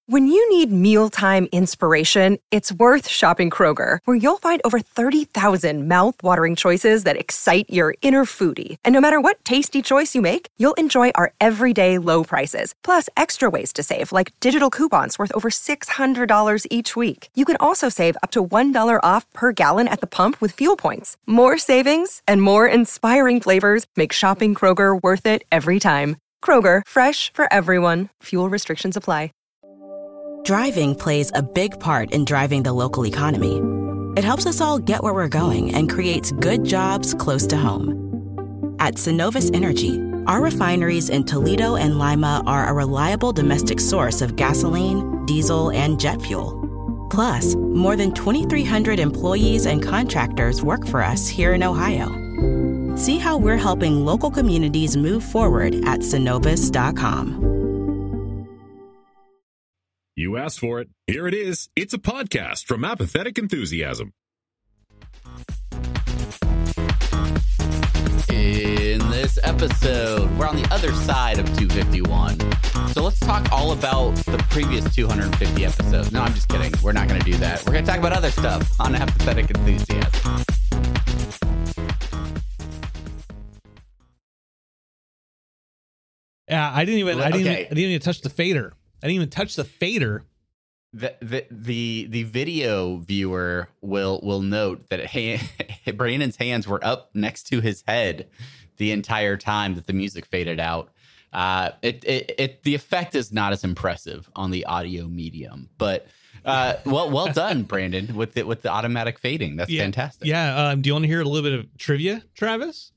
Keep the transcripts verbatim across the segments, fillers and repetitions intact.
When you need mealtime inspiration, it's worth shopping Kroger, where you'll find over thirty thousand mouth-watering choices that excite your inner foodie. And no matter what tasty choice you make, you'll enjoy our everyday low prices, plus extra ways to save, like digital coupons worth over six hundred dollars each week. You can also save up to one dollar off per gallon at the pump with fuel points. More savings and more inspiring flavors make shopping Kroger worth it every time. Kroger, fresh for everyone. Fuel restrictions apply. Driving plays a big part in driving the local economy. It helps us all get where we're going and creates good jobs close to home. At Synovus Energy, our refineries in Toledo and Lima are a reliable domestic source of gasoline, diesel, and jet fuel. Plus, more than twenty-three hundred employees and contractors work for us here in Ohio. See how we're helping local communities move forward at Synovus dot com. You asked for it. Here it is. It's a podcast from Apathetic Enthusiasm. In this episode, we're on the other side of two fifty-one. So let's talk all about the previous two hundred fifty episodes. No, I'm just kidding. We're not going to do that. We're going to talk about other stuff on Apathetic Enthusiasm. Yeah, I didn't even. I didn't. Okay. Even, I didn't even touch the fader. I didn't even touch the fader. The the the, the video viewer will will note that hand, Brandon's hands were up next to his head the entire time that the music faded out. Uh, it, it it the effect is not as impressive on the audio medium, but uh, well well done, Brandon, with the with the automatic fading. That's yeah, fantastic. Yeah. Um, do you want to hear a little bit of trivia, Travis?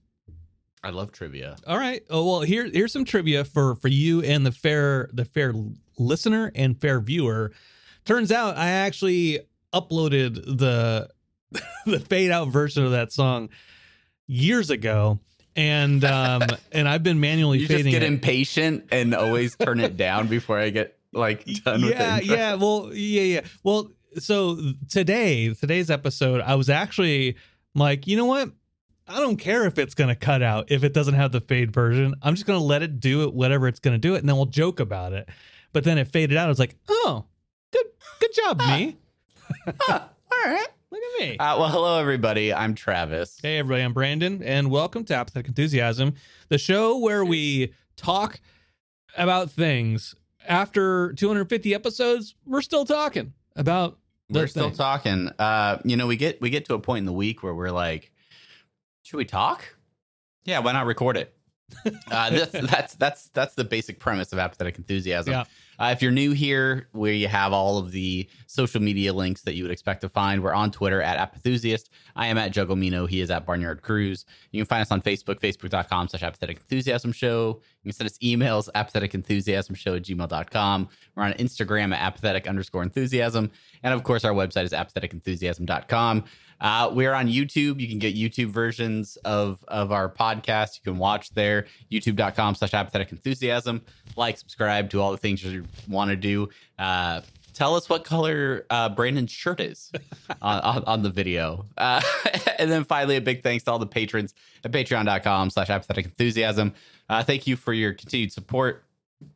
I love trivia. All right. Oh well, here here's some trivia for for you and the fair the fair listener and fair viewer. Turns out I actually uploaded the the fade out version of that song years ago, and um and I've been manually you fading. just get it. impatient and always turn it down before I get like done with it. Yeah, yeah. Well, yeah, yeah. Well, so today today's episode, I was actually like, you know what? I don't care if it's going to cut out if it doesn't have the fade version. I'm just going to let it do it, whatever it's going to do it, and then we'll joke about it. But then it faded out. I was like, oh, good good job, me. Huh, all right. Look at me. Uh, well, hello, everybody. I'm Travis. Hey, everybody. I'm Brandon, and welcome to Apathetic Enthusiasm, the show where we talk about things. After two hundred fifty episodes, we're still talking about We're those still things. talking. Uh, you know, we get we get to a point in the week where we're like, should we talk? Yeah, why not record it? Uh, that's, that's that's that's the basic premise of Apathetic Enthusiasm. Yeah. Uh, if you're new here, we have all of the social media links that you would expect to find. We're on Twitter at Apathusiast. I am at Jugglemino. He is at Barnyard Cruise. You can find us on Facebook, facebook.com slash Apathetic Enthusiasm Show. You can send us emails, apathetic enthusiasm show at gmail dot com. We're on Instagram at apathetic underscore enthusiasm. And of course, our website is apathetic enthusiasm dot com. Uh, we're on YouTube. You can get YouTube versions of, of our podcast. You can watch there, youtube.com slash apathetic enthusiasm. Like, subscribe, do all the things you want to do. Uh, tell us what color uh, Brandon's shirt is on, on, on the video. Uh, and then finally, a big thanks to all the patrons at patreon.com slash apathetic enthusiasm. Uh, thank you for your continued support.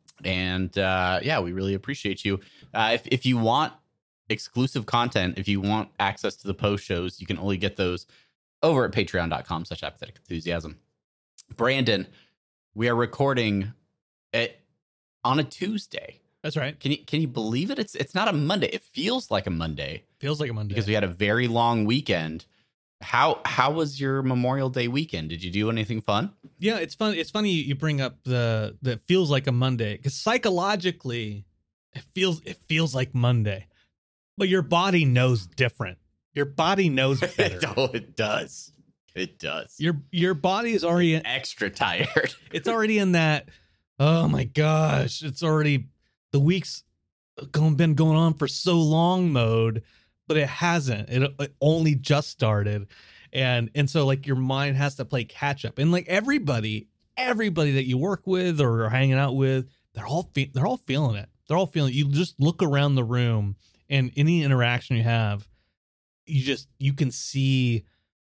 And uh, yeah, we really appreciate you. Uh, if, if you want exclusive content, if you want access to the post shows, you can only get those over at patreon.com slash apathetic enthusiasm. Brandon, we are recording it on a Tuesday. That's right. Can you can you believe it? It's it's not a Monday. It feels like a Monday Feels like a Monday. because we had a very long weekend. How how was your Memorial Day weekend? Did you do anything fun? Yeah, it's fun. It's funny you bring up the that feels like a Monday, because psychologically, it feels it feels like Monday, but your body knows different. Your body knows better. Oh, it does. It does. your your body is already in, Extra tired. it's already in that. Oh my gosh! It's already the week's going been going on for so long mode, but it hasn't. It, it only just started, and and so like your mind has to play catch up. And like everybody, everybody that you work with or are hanging out with, they're all fe- they're all feeling it. They're all feeling it. You just look around the room, and any interaction you have, you just you can see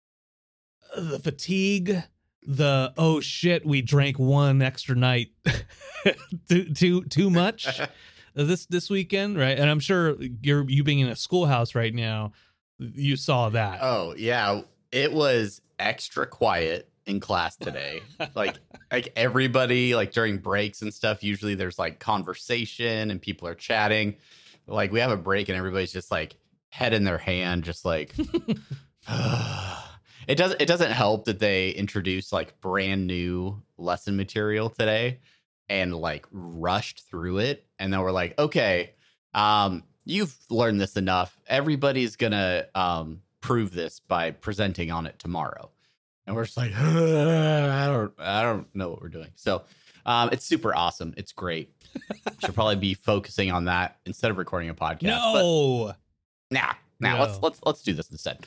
the fatigue. The oh shit, we drank one extra night too too too much. this this weekend, right? And I'm sure you're you being in a schoolhouse right now, you saw that. Oh yeah, it was extra quiet in class today. like like everybody, like during breaks and stuff, usually there's like conversation and people are chatting. Like we have a break and everybody's just like head in their hand, just like it doesn't it doesn't help that they introduced like brand new lesson material today and like rushed through it. And then we're like, okay, um, you've learned this enough. Everybody's gonna um prove this by presenting on it tomorrow. And we're just like, I don't I don't know what we're doing. So um it's super awesome. It's great. Should probably be focusing on that instead of recording a podcast. No. But nah, nah, No. let's let's let's do this instead.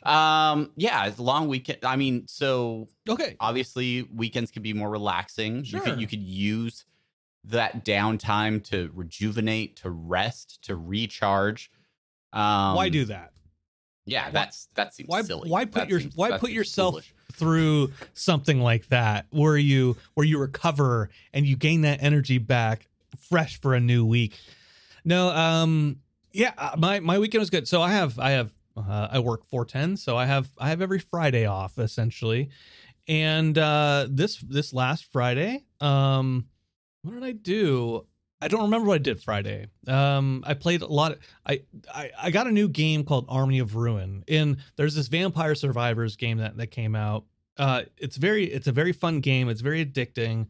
Um, yeah, it's a long weekend. I mean, so Okay. obviously weekends can be more relaxing. Sure. You could you could use that downtime to rejuvenate, to rest, to recharge. Um, Why do that? Yeah, that's that seems Why silly. why put That your seems- why that put seems yourself foolish. through something like that where you where you recover and you gain that energy back fresh for a new week? No, um yeah, uh, my my weekend was good. So I have I have uh, I work four ten, so I have I have every Friday off essentially. And uh this this last Friday, um what did I do? I don't remember what I did Friday. Um, I played a lot. Of, I, I I got a new game called Army of Ruin. And there's this Vampire Survivors game that, that came out. Uh, it's very it's a very fun game. It's very addicting.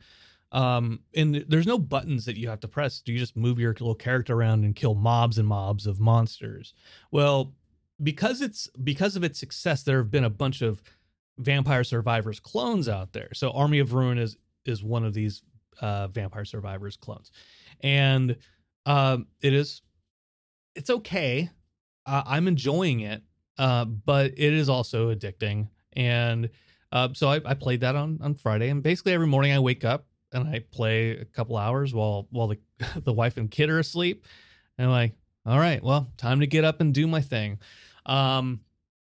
Um, and there's no buttons that you have to press. You just move your little character around and kill mobs and mobs of monsters. Well, because it's because of its success, there have been a bunch of Vampire Survivors clones out there. So Army of Ruin is is one of these uh, Vampire Survivors clones. And um, it is, it's okay. Uh, I'm enjoying it, uh, but it is also addicting. And uh, so I, I played that on, on Friday. And basically every morning I wake up and I play a couple hours while while the the wife and kid are asleep. And I'm like, all right, well, time to get up and do my thing. Um,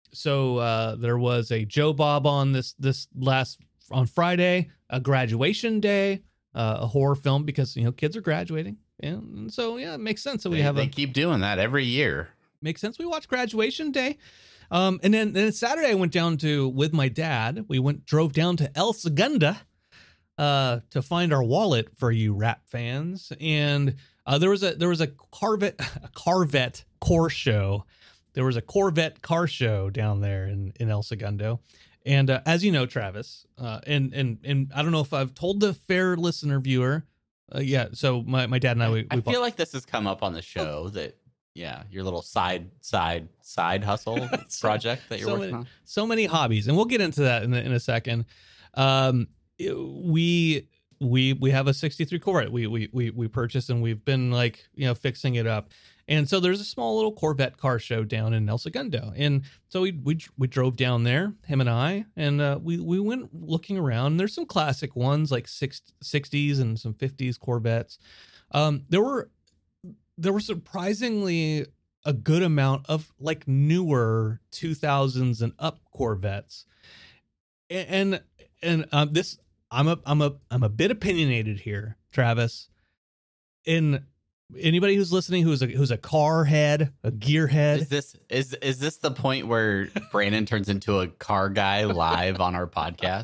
so uh, there was a Joe Bob on this this last on Friday, a graduation day. Uh, a horror film because, you know, kids are graduating. And so, yeah, it makes sense that we They, have they a keep doing that every year. makes sense. We watch graduation day. Um, and then, then Saturday I went down to with my dad. We went drove down to El Segundo uh, to find our wallet for you rap fans. And uh, there was a there was a Corvette a Corvette car show. There was a Corvette car show down there in, in El Segundo. And uh, as you know, Travis, uh, and and and I don't know if I've told the fair listener viewer, uh, yeah. So my, my dad and I, we, we I feel bought, like this has come up on the show that, yeah, your little side, side, side hustle So- project that you're so working many, on. so many hobbies, and we'll get into that in a, in a second. Um, it- we we we have a sixty-three Corvette. We we we we purchased, and we've been like you know fixing it up. And so there's a small little Corvette car show down in El Segundo. And so we we we drove down there, him and I, and uh, we we went looking around. There's some classic ones like six, sixties and some fifties Corvettes. Um, there were there were surprisingly a good amount of like newer two thousands and up Corvettes. And and, and um, this I'm a I'm a I'm a bit opinionated here, Travis. In anybody who's listening who's a who's a car head, a gear head. Is this is is this the point where Brandon turns into a car guy live on our podcast?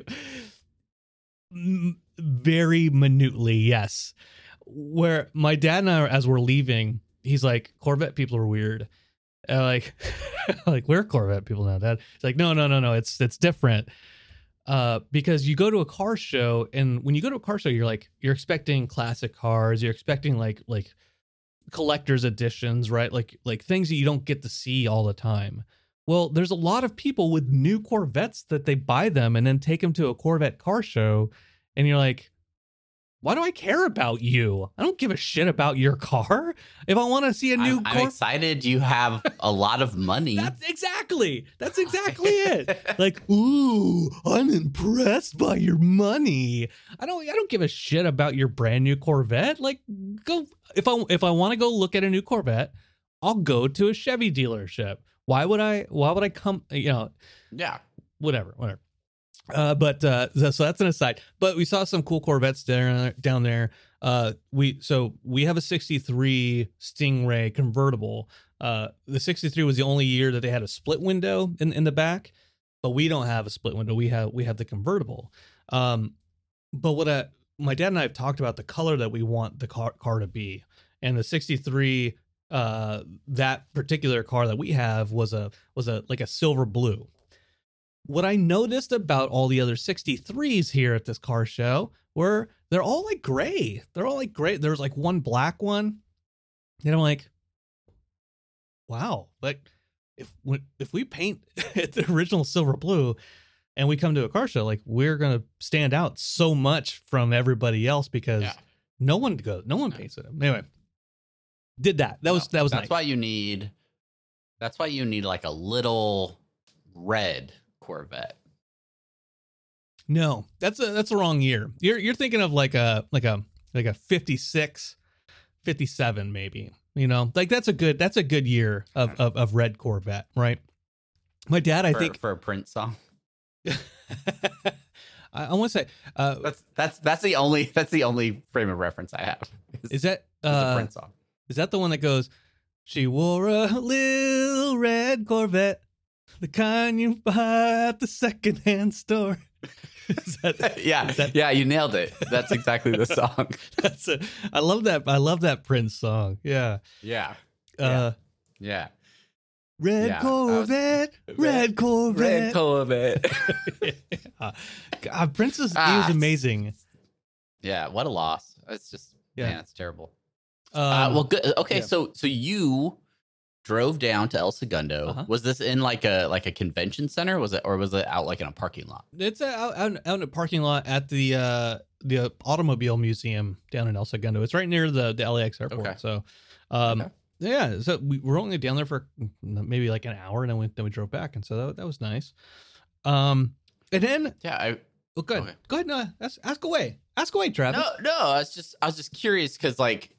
M- very minutely, yes. Where my dad and I, as we're leaving, he's like, Corvette people are weird. And like, like we're Corvette people now, Dad. It's like, no, no, no, no. It's it's different. Uh, because you go to a car show, and when you go to a car show, you're like, you're expecting classic cars, you're expecting like like collector's editions, right? Like like things that you don't get to see all the time. Well, there's a lot of people with new Corvettes that they buy them and then take them to a Corvette car show, and you're like, why do I care about you? I don't give a shit about your car. If I want to see a new I'm, I'm Cor- excited you have a lot of money. That's exactly. That's exactly it. Like, ooh, I'm impressed by your money. I don't. I don't give a shit about your brand new Corvette. Like, go if I if I want to go look at a new Corvette, I'll go to a Chevy dealership. Why would I? Why would I come? You know, Yeah. whatever, whatever. Uh, but uh, so, so that's an aside. But we saw some cool Corvettes there, down there. Uh, we so we have a sixty-three Stingray convertible. Uh, the sixty-three was the only year that they had a split window in, in the back, but we don't have a split window. We have we have the convertible. Um, but what I, my dad and I have talked about the color that we want the car car to be, and the sixty-three, uh, that particular car that we have was a was a like a silver blue. What I noticed about all the other sixty-threes here at this car show were they're all like gray. They're all like gray. There's like one black one, and I'm like, wow, like if if we paint it the original silver blue and we come to a car show, like we're gonna stand out so much from everybody else because Yeah. no one goes, no one paints it. Anyway, did that. That was No, that was that's nice. why you need. That's why you need like a little red Corvette. No, that's a that's a wrong year. You're you're thinking of like a like a like a fifty-six, fifty-seven maybe. You know, like that's a good that's a good year of of, of red Corvette, right? My dad, I for, think, for a Prince song. I, I want to say, uh, That's that's that's the only that's the only frame of reference I have. is that is a uh, Prince song? is that the one that goes? She wore a little red Corvette, the kind you buy at the secondhand store. Is that, yeah, is that- yeah, you nailed it. That's exactly the song. That's a, I love that. I love that Prince song. Yeah. Yeah, Uh, yeah. Red Yeah, I was- Corvette, red, Red- Corvette. Red Corvette. uh, God, Prince is he Ah, was amazing. Yeah, what a loss. It's just Yeah. man, it's terrible. Um, uh, well, good. Okay, yeah. so so you drove down to El Segundo. Uh-huh. Was this in like a like a convention center? Was it or was it out like in a parking lot? it's uh, out, out, out in a parking lot at the uh, the Automobile Museum down in El Segundo. It's right near the, the L A X airport. Okay. So, um, Okay. yeah, so we were only down there for maybe like an hour, and then we then we drove back, and so that, that was nice. Um, and then Yeah, I oh, go ahead, Okay. go ahead, no, ask, ask away, ask away, Travis. no no. I was just I was just curious because like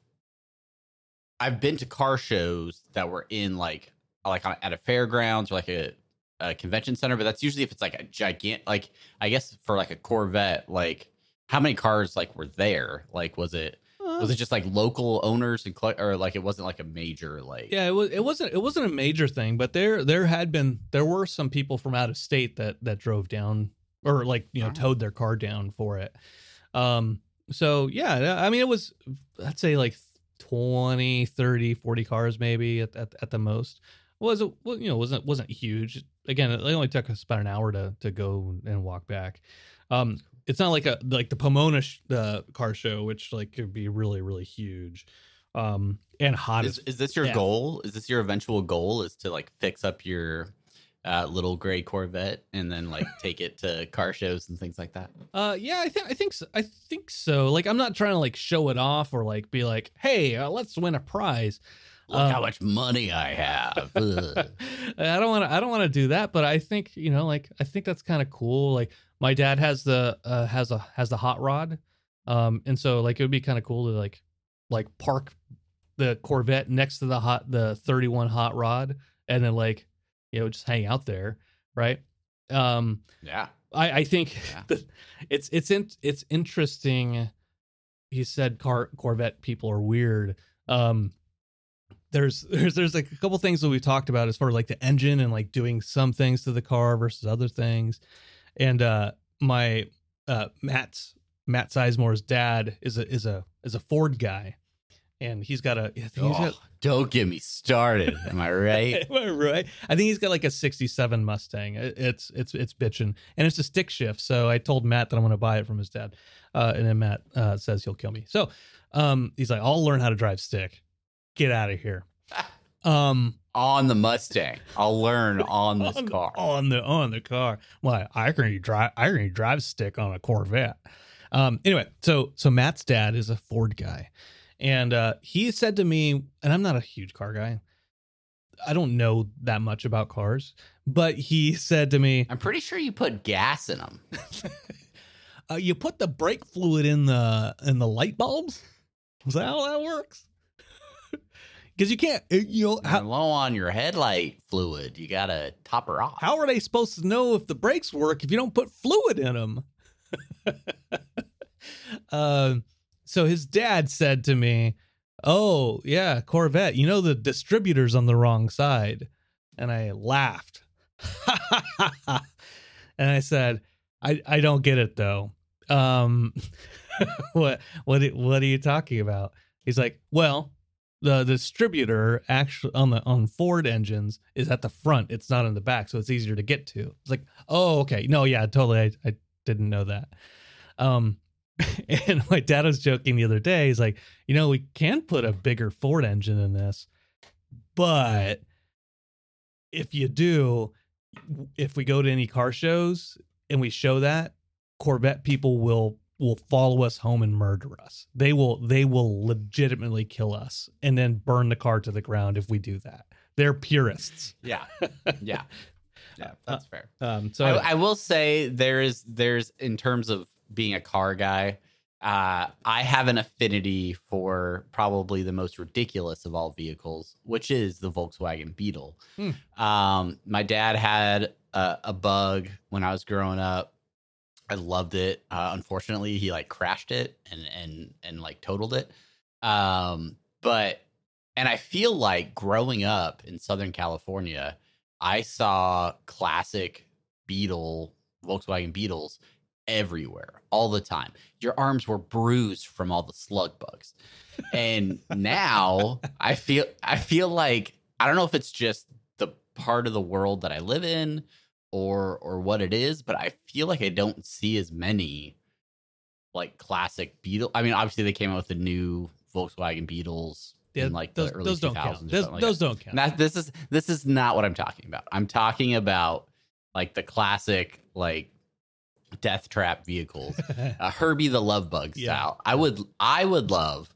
I've been to car shows that were in like like on, at a fairgrounds or like a, a convention center, but that's usually if it's like a gigantic like I guess for like a Corvette, like how many cars like were there? Like was it Uh, was it just like local owners and cl- or like it wasn't like a major like Yeah, it was. It wasn't. It wasn't a major thing, but there, there had been, there were some people from out of state that that drove down or like you know Oh. towed their car down for it. Um. So yeah, I mean, it was, I'd say like twenty, thirty, forty cars maybe at at, at the most. Was it? Well, you know, wasn't wasn't huge. Again, it only took us about an hour to to go and walk back. Um. It's not like a like the Pomona sh- the car show, which like could be really really huge, um, and hot. Is, as is this your yeah. goal? Is this your eventual goal? Is to like fix up your uh, little gray Corvette and then like take it to car shows and things like that? Uh, yeah, I think I think so. I think so. Like, I'm not trying to like show it off or like be like, hey, uh, let's win a prize. Look Um, how much money I have. Ugh. I don't want to. I don't want to do that. But I think you know, like, I think that's kind of cool. Like, my dad has the uh, has a has the hot rod, um, and so like it would be kind of cool to like like park the Corvette next to the hot the thirty-one hot rod, and then like you know just hang out there, right? Um, yeah. I, I think Yeah. the, it's it's in, it's interesting. He said car Corvette people are weird. Um, there's there's there's like a couple things that we've talked about as far as like the engine and like doing some things to the car versus other things. And uh, my uh, Matt's Matt Sizemore's dad is a is a is a Ford guy, and he's got a. I think he's Oh, got, don't get me started. Am I right? Am I right? I think he's got like a sixty-seven Mustang. It- It's it's it's bitching, and it's a stick shift. So I told Matt that I'm going to buy it from his dad, uh, and then Matt uh, says he'll kill me. So um, he's like, I'll learn how to drive stick. Get out of here. Um, On the Mustang. I'll learn on this on, car. on the on the car. Well, I can you drive. I can you drive stick on a Corvette. Um, anyway, so so Matt's dad is a Ford guy, and uh, he said to me, and I'm not a huge car guy. I don't know that much about cars, but he said to me, I'm pretty sure you put gas in them. uh, "You put the brake fluid in the in the light bulbs. Is that how that works? Because you can't, uh, you know, You're how, low on your headlight fluid. You gotta top her off. how are they supposed to know if the brakes work if you don't put fluid in them?" uh, so his dad said to me, "Oh, yeah, Corvette, you know the distributor's on the wrong side." And I laughed. And I said, I, I don't get it though. Um, what what what are you talking about? He's like, well, the distributor actually on the on Ford engines is at the front. It's not in the back, so it's easier to get to. It's like, oh, okay. No, yeah, totally. I, I didn't know that. Um, and my dad was joking the other day. He's like, you know, we can put a bigger Ford engine in this, but if you do, if we go to any car shows and we show that, Corvette people will will follow us home and murder us. They will they will legitimately kill us and then burn the car to the ground if we do that. They're purists. Yeah. Yeah. Yeah, that's fair. Um, so I, I will say there is there's in terms of being a car guy, uh, I have an affinity for probably the most ridiculous of all vehicles, which is the Volkswagen Beetle. Hmm. Um, my dad had a, a Bug when I was growing up. I loved it. Uh, unfortunately, he like crashed it and and and like totaled it. Um, but and I feel like growing up in Southern California, I saw classic Beetle, Volkswagen Beetles everywhere all the time. Your arms were bruised from all the slug bugs. And now I feel I feel like I don't know if it's just the part of the world that I live in or or what it is, but I feel like I don't see as many like classic Beetle. I mean, obviously they came out with the new Volkswagen Beetles yeah, in like those, the early those two don't thousands. count. Those, like those that. don't count. Now, this is this is not what I'm talking about. I'm talking about like the classic like death trap vehicles, uh, Herbie the Love Bug Yeah. style. I would I would love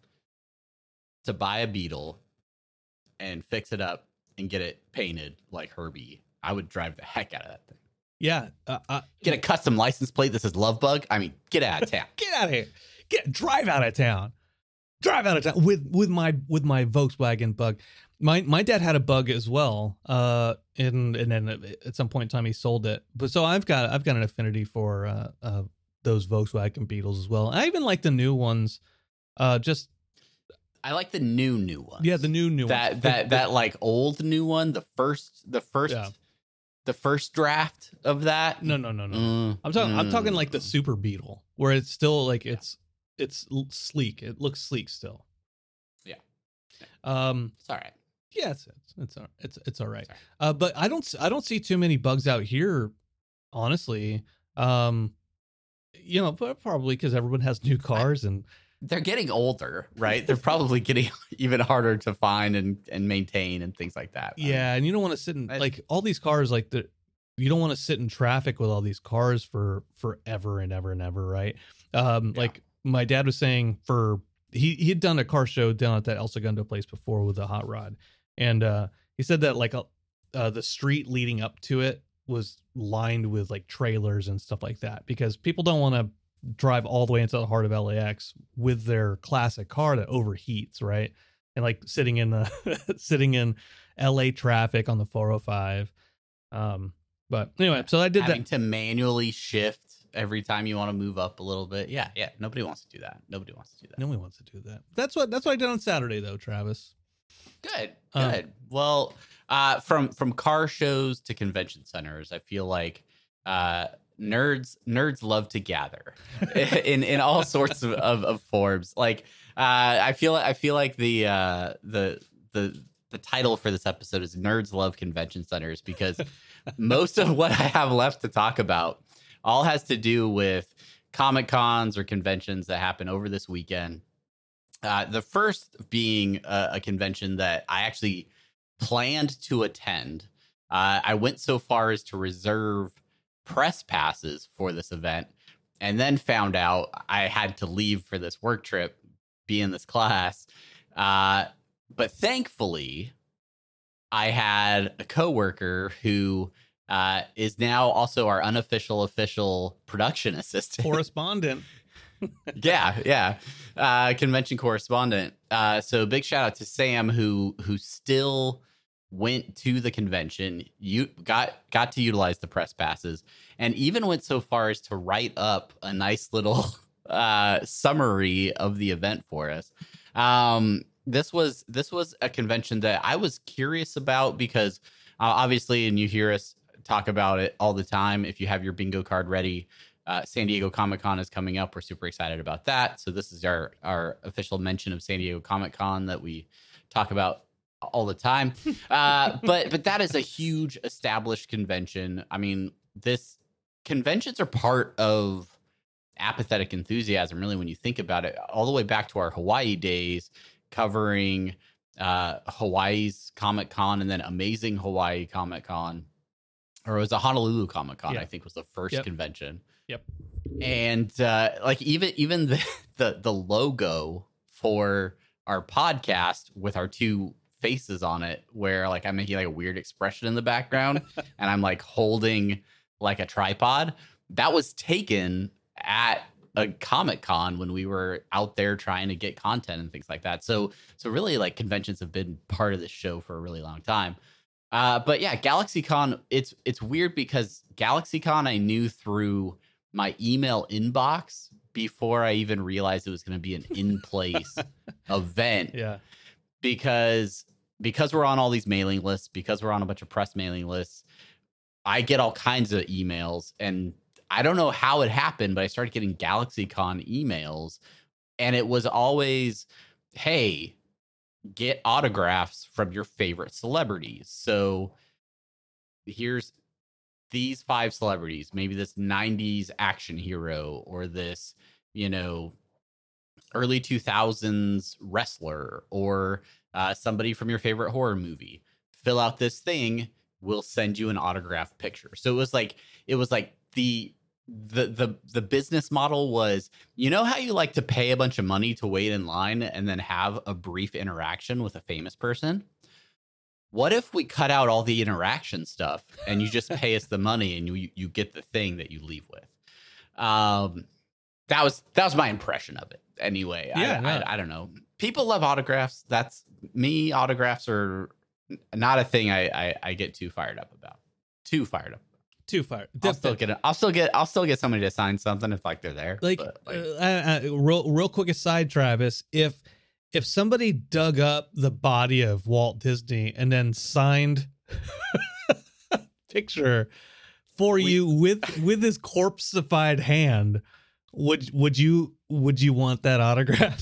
to buy a Beetle and fix it up and get it painted like Herbie. I would drive the heck out of that thing. Yeah. Uh, uh, Get a custom license plate that says Love Bug. I mean, get out of town. Get out of here. Get drive out of town. Drive out of town with with my with my Volkswagen Bug. My my dad had a Bug as well. Uh, and and then at some point in time he sold it. But so I've got I've got an affinity for uh, uh those Volkswagen Beetles as well. I even like the new ones. Uh, just I like the new new ones. yeah, the new new that ones. that The- that like old new one. The first the first Yeah. the first draft of that. no no no no. Mm, I'm talking. I'm talking mm. like the Super Beetle, where it's still like it's it's l- sleek. It looks sleek still. Yeah. Um. It's all right. Yeah, it's it's it's all, it's, it's all right. Sorry. Uh, but I don't s- I don't see too many bugs out here, honestly. Um, you know, but probably because everyone has new cars and They're getting older, right? They're probably getting even harder to find and, and maintain and things like that. I mean, yeah, and you don't want to sit in I- like all these cars like the. You don't want to sit in traffic with all these cars for forever and ever and ever, right? Um, Yeah. Like my dad was saying, for he he had done a car show down at that El Segundo place before with a hot rod, and uh, he said that like uh, the street leading up to it was lined with like trailers and stuff like that because people don't want to drive all the way into the heart of L A X with their classic car that overheats, right? And like sitting in the sitting in L A traffic on the four oh five. Um, but anyway, so I did having that. to manually shift every time you want to move up a little bit. Yeah, yeah. Nobody wants to do that. Nobody wants to do that. Nobody wants to do that. That's what that's what I did on Saturday though, Travis. Good, Um, good. well, uh, from from car shows to convention centers, I feel like uh, nerds nerds love to gather in in all sorts of, of, of forms. Like uh, I feel I feel like the uh, the the the title for this episode is "Nerds Love Convention Centers" because most of what I have left to talk about all has to do with Comic Cons or conventions that happen over this weekend. Uh, the first being a, a convention that I actually planned to attend. Uh, I went so far as to reserve press passes for this event and then found out I had to leave for this work trip, be in this class. Uh, but thankfully, I had a coworker who uh, is now also our unofficial official production assistant. Correspondent. yeah, yeah. Uh, convention correspondent. Uh, so big shout out to Sam who who still went to the convention. You got got to utilize the press passes and even went so far as to write up a nice little uh, summary of the event for us. Um, this was this was a convention that I was curious about because uh, obviously, and you hear us talk about it all the time. If you have your bingo card ready, uh, San Diego Comic-Con is coming up. We're super excited about that. So this is our our official mention of San Diego Comic-Con that we talk about all the time. Uh, but but that is a huge established convention. I mean, this conventions are part of Apathetic Enthusiasm, really, when you think about it, all the way back to our Hawaii days, covering uh, Hawaii's Comic-Con and then Amazing Hawaii Comic-Con, or it was a Honolulu Comic-Con, yeah. I think was the first yep. convention. Yep. And uh, like even even the, the the logo for our podcast with our two faces on it, where like I'm making like a weird expression in the background and I'm like holding like a tripod, that was taken at a Comic-Con when we were out there trying to get content and things like that. So so really like conventions have been part of this show for a really long time. Uh, but yeah, GalaxyCon, it's it's weird because GalaxyCon I knew through my email inbox before I even realized it was going to be an in-place event. Yeah. Because because we're on all these mailing lists, because we're on a bunch of press mailing lists, I get all kinds of emails. And I don't know how it happened, but I started getting GalaxyCon emails. And it was always, hey, get autographs from your favorite celebrities. So here's these five celebrities, maybe this nineties action hero or this, you know, early two thousands wrestler or uh, somebody from your favorite horror movie. Fill out this thing. We'll send you an autographed picture. So it was like it was like the the the the business model was, you know how you like to pay a bunch of money to wait in line and then have a brief interaction with a famous person? What if we cut out all the interaction stuff and you just pay us the money and you you get the thing that you leave with? Um, that was that was my impression of it. Anyway, yeah, I, no. I, I don't know. People love autographs. That's me. Autographs are not a thing I, I, I get too fired up about. Too fired up. Too fired. I'll still get it. I'll still get. I'll still get somebody to sign something if like they're there. Like, but, like uh, uh, real real quick aside, Travis. If if somebody dug up the body of Walt Disney and then signed a picture for we, you with with his corpseified hand, would would you would you want that autograph?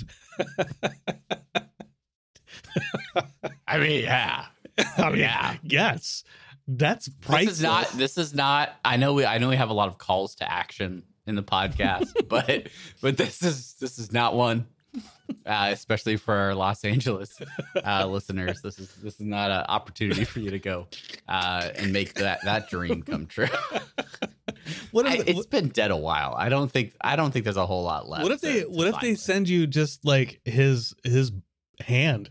I mean, yeah. I mean, yeah. Yes. That's priceless. This is not. This is not. I know we. I know we have a lot of calls to action in the podcast, but but this is this is not one. Uh, especially for our Los Angeles uh, listeners, this is this is not an opportunity for you to go uh, and make that that dream come true. What if, I, it's what, been dead a while. I don't think. I don't think there's a whole lot left. What if they? To, to what if they with. send you just like his his hand?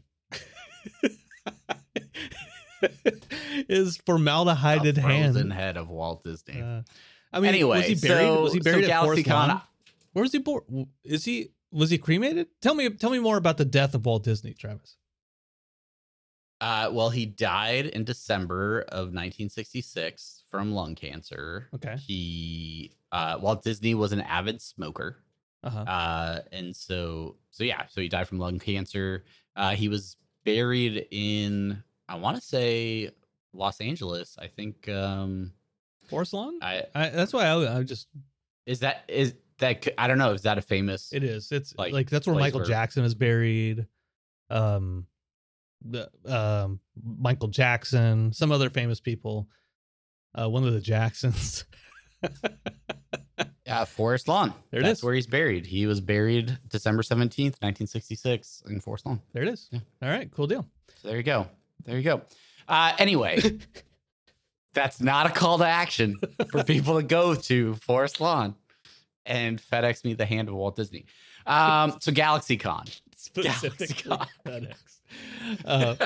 His formaldehyded a hand. frozen head of Walt Disney. Uh, I mean, anyway, was he buried? so, was he buried so at Forest GalaxyCon, Lawn? Where was he born? Is he? Was he cremated? Tell me. Tell me more about the death of Walt Disney, Travis. Uh, well, he died in December of nineteen sixty-six from lung cancer. Okay. He uh, Walt Disney was an avid smoker. Uh-huh. Uh, and so, so yeah, so he died from lung cancer. Uh, he was buried in, I want to say, Los Angeles. I think. Um, Forest Lawn. I, I that's why I, I just. Is that is that I don't know. Is that a famous? It is. It's like, like, that's where Michael where, Jackson is buried. Um, the um Michael Jackson, some other famous people. Uh, one of the Jacksons. Yeah, Forest Lawn. There it That's is. where he's buried. He was buried December seventeenth, nineteen sixty-six in Forest Lawn. There it is. Yeah. All right, cool deal. So there you go. There you go. Uh, anyway, that's not a call to action for people to go to Forest Lawn and FedEx me the hand of Walt Disney. Um, so GalaxyCon. Specifically FedEx. Uh,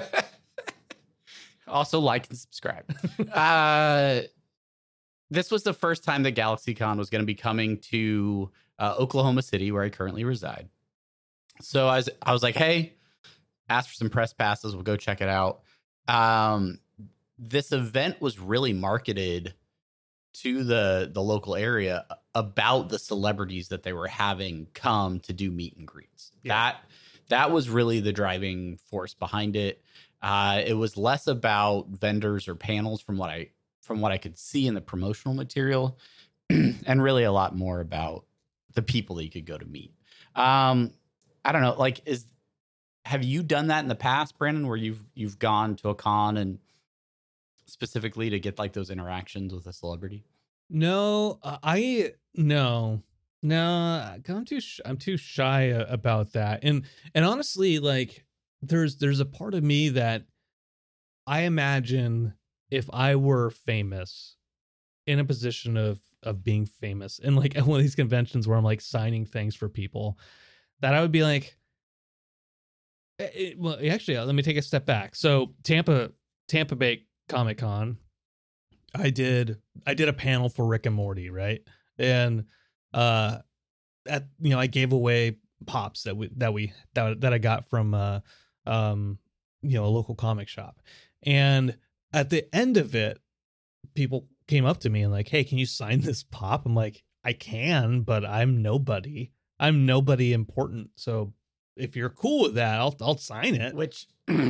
also like and subscribe. Uh, this was the first time that GalaxyCon was going to be coming to uh, Oklahoma City, where I currently reside. So I was, I was like, hey, ask for some press passes. We'll go check it out. Um, this event was really marketed to the the local area about the celebrities that they were having come to do meet and greets. Yeah. That that was really the driving force behind it. Uh, it was less about vendors or panels from what I from what I could see in the promotional material, and really a lot more about the people that you could go to meet. Um, I don't know, like, is have you done that in the past, Brandon, where you've you've gone to a con and specifically to get like those interactions with a celebrity? No, uh, I no, no. I'm too sh- I'm too shy about that. And and honestly, like there's there's a part of me that I imagine if I were famous, in a position of of being famous, and like at one of these conventions where I'm like signing things for people, that I would be like, it, well, actually, let me take a step back. So Tampa Tampa Bay Comic Con, I did I did a panel for Rick and Morty, right? And uh at you know I gave away pops that we that we that, that I got from uh um you know a local comic shop. And at the end of it, people came up to me and like, "Hey, can you sign this pop?" I'm like, "I can, but I'm nobody. I'm nobody important. So if you're cool with that, I'll I'll sign it." Which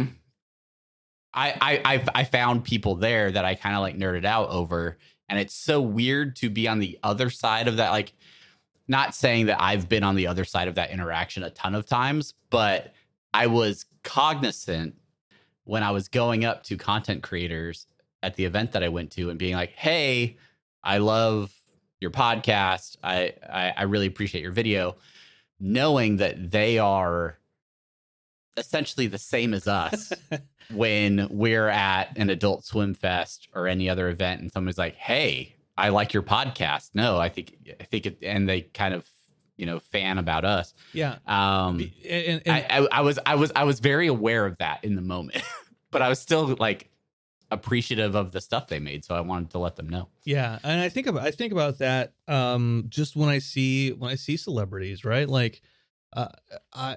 I, I I've I found people there that I kind of like nerded out over, and it's so weird to be on the other side of that. Like, not saying that I've been on the other side of that interaction a ton of times, but I was cognizant when I was going up to content creators at the event that I went to and being like, "Hey, I love your podcast. I I, I really appreciate your video," knowing that they are essentially the same as us. When we're at an Adult Swim Fest or any other event and somebody's like, "Hey, I like your podcast." No, I think, I think it, and they kind of, you know, fan about us. Yeah. Um, and, and, I, I, I was, I was, I was very aware of that in the moment, but I was still like appreciative of the stuff they made. So I wanted to let them know. Yeah. And I think about, I think about that. Um, just when I see, when I see celebrities, right? Like, uh, I,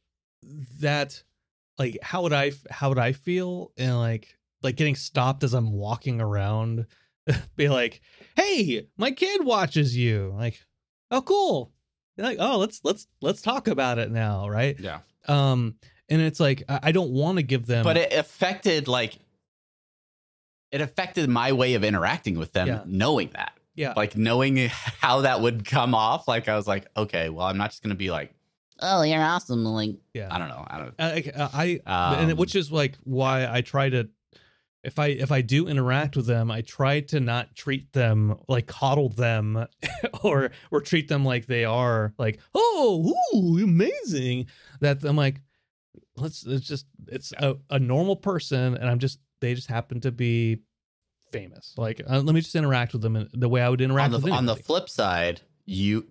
that, like, how would I, how would I feel? And like, like getting stopped as I'm walking around, be like, "Hey, my kid watches you." Like, "Oh, cool." They're like, "Oh, let's, let's, let's talk about it now." Right. Yeah. Um, and it's like, I, I don't want to give them, but it affected like, it affected my way of interacting with them, yeah. knowing that. Yeah. Like knowing how that would come off. Like, I was like, okay, well, I'm not just going to be like, "Oh, you're awesome." Like, yeah, I don't know. I don't. I, I um, and it, which is like why I try to, if I if I do interact with them, I try to not treat them like coddle them, or or treat them like they are like, "Oh, ooh, amazing." That I'm like, let's it's just it's a, a normal person, and I'm just they just happen to be famous. Like, uh, let me just interact with them in the way I would interact on the, with anybody. On the flip side, you.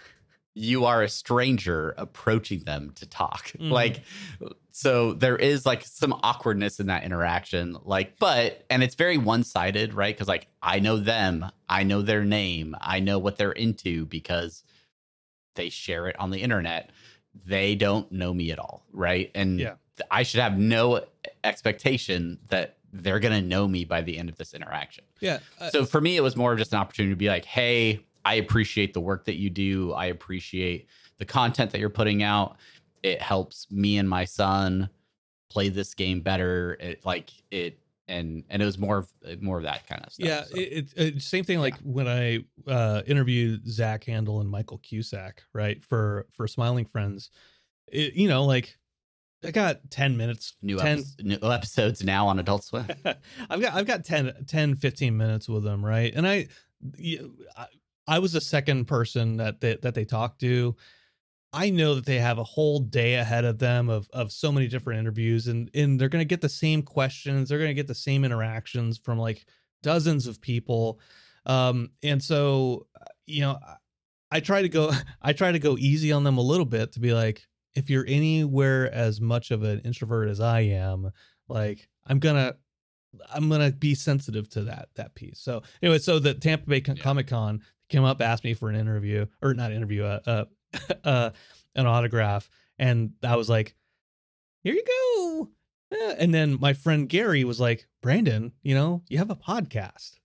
you are a stranger approaching them to talk. Mm. Like, so there is like some awkwardness in that interaction. Like, but, and it's very one-sided, right? Because like, I know them, I know their name, I know what they're into because they share it on the internet. They don't know me at all, right? And yeah. I should have no expectation that they're going to know me by the end of this interaction. Yeah. Uh, so for me, it was more of just an opportunity to be like, "Hey, I appreciate the work that you do. I appreciate the content that you're putting out. It helps me and my son play this game better." It like it, and and it was more of more of that kind of stuff. Yeah, so. it, it same thing. Like yeah. when I uh, interviewed Zach Handel and Michael Cusack, right, for for Smiling Friends, it, you know, like I got ten minutes, new, ten epi- new episodes now on Adult Swim. I've got I've got ten, ten, fifteen minutes with them, right, and I. You, I I was the second person that they, that they talked to. I know that they have a whole day ahead of them of, of so many different interviews, and, and they're going to get the same questions. They're going to get the same interactions from like dozens of people. Um, and so, you know, I try to go, I try to go easy on them a little bit to be like, if you're anywhere as much of an introvert as I am, like I'm going to, I'm going to be sensitive to that, that piece. So anyway, so the Tampa Bay yeah. Comic Con came up, asked me for an interview or not interview, uh, uh, uh, an autograph. And I was like, "Here you go." Yeah. And then my friend Gary was like, "Brandon, you know, you have a podcast.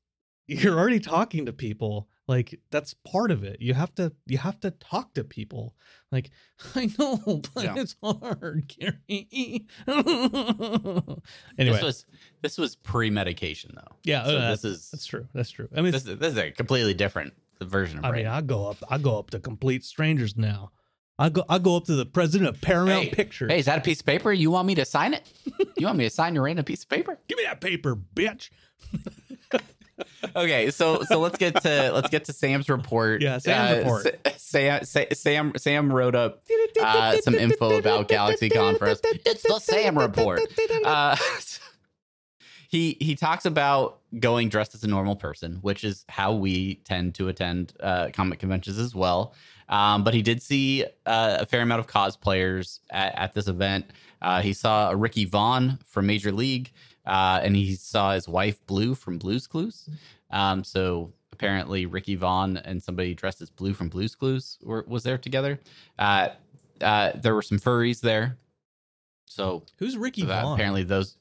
you're already talking to people. Like, that's part of it. You have to you have to talk to people. Like, I know, but Yeah. it's hard, Gary. Anyway, This was this was pre-medication though. yeah, So uh, this is that's true. That's true. I mean, this is this is a completely different version of I Brady. mean, I go up. I go up to complete strangers now. I go. I go up to the president of Paramount Hey, Pictures. Hey, is that a piece of paper? You want me to sign it? You want me to sign your random piece of paper? Give me that paper, bitch. Okay, so so let's get to let's get to Sam's report. Yeah, Sam's report. Sa- Sam Sa- Sam Sam wrote up uh, some info about GalaxyCon for us. It's the Sam report. Uh, he he talks about going dressed as a normal person, which is how we tend to attend uh, comic conventions as well. Um, but he did see uh, a fair amount of cosplayers at, at this event. Uh, he saw a Ricky Vaughn from Major League. Uh, and he saw his wife Blue from Blue's Clues. Um, so apparently Ricky Vaughn and somebody dressed as Blue from Blue's Clues were, was there together. Uh, uh, there were some furries there. So Who's Ricky uh, Vaughn? apparently those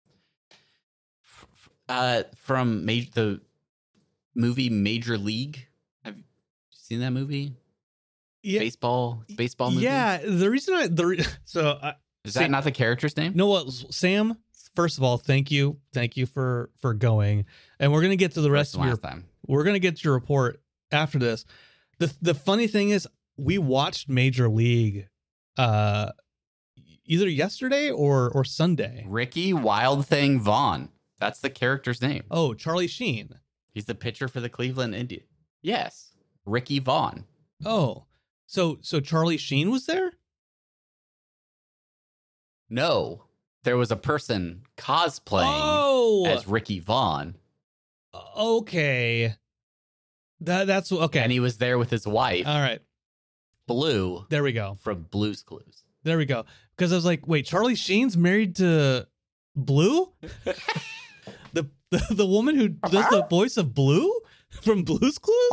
uh, from ma- the movie Major League. Have you seen that movie? Yeah, Baseball, baseball movie. yeah. The reason I the re- so I, Is Sam- that not the character's name? you know what, Sam? First of all, thank you, thank you for for going, and we're gonna get to the rest of your. last time. We're gonna get to your report after this. the The funny thing is, we watched Major League, uh, either yesterday or or Sunday. Ricky Wild Thing Vaughn. That's the character's name. Oh, Charlie Sheen. He's the pitcher for the Cleveland Indians. Yes, Ricky Vaughn. Oh, so so Charlie Sheen was there? No, there was a person cosplaying Oh, as Ricky Vaughn, okay. That that's okay. and he was there with his wife, All right, Blue, there we go. from Blue's Clues. There we go. Because I was like, wait, Charlie Sheen's married to Blue? the, the the woman who does the voice of Blue from Blue's Clues?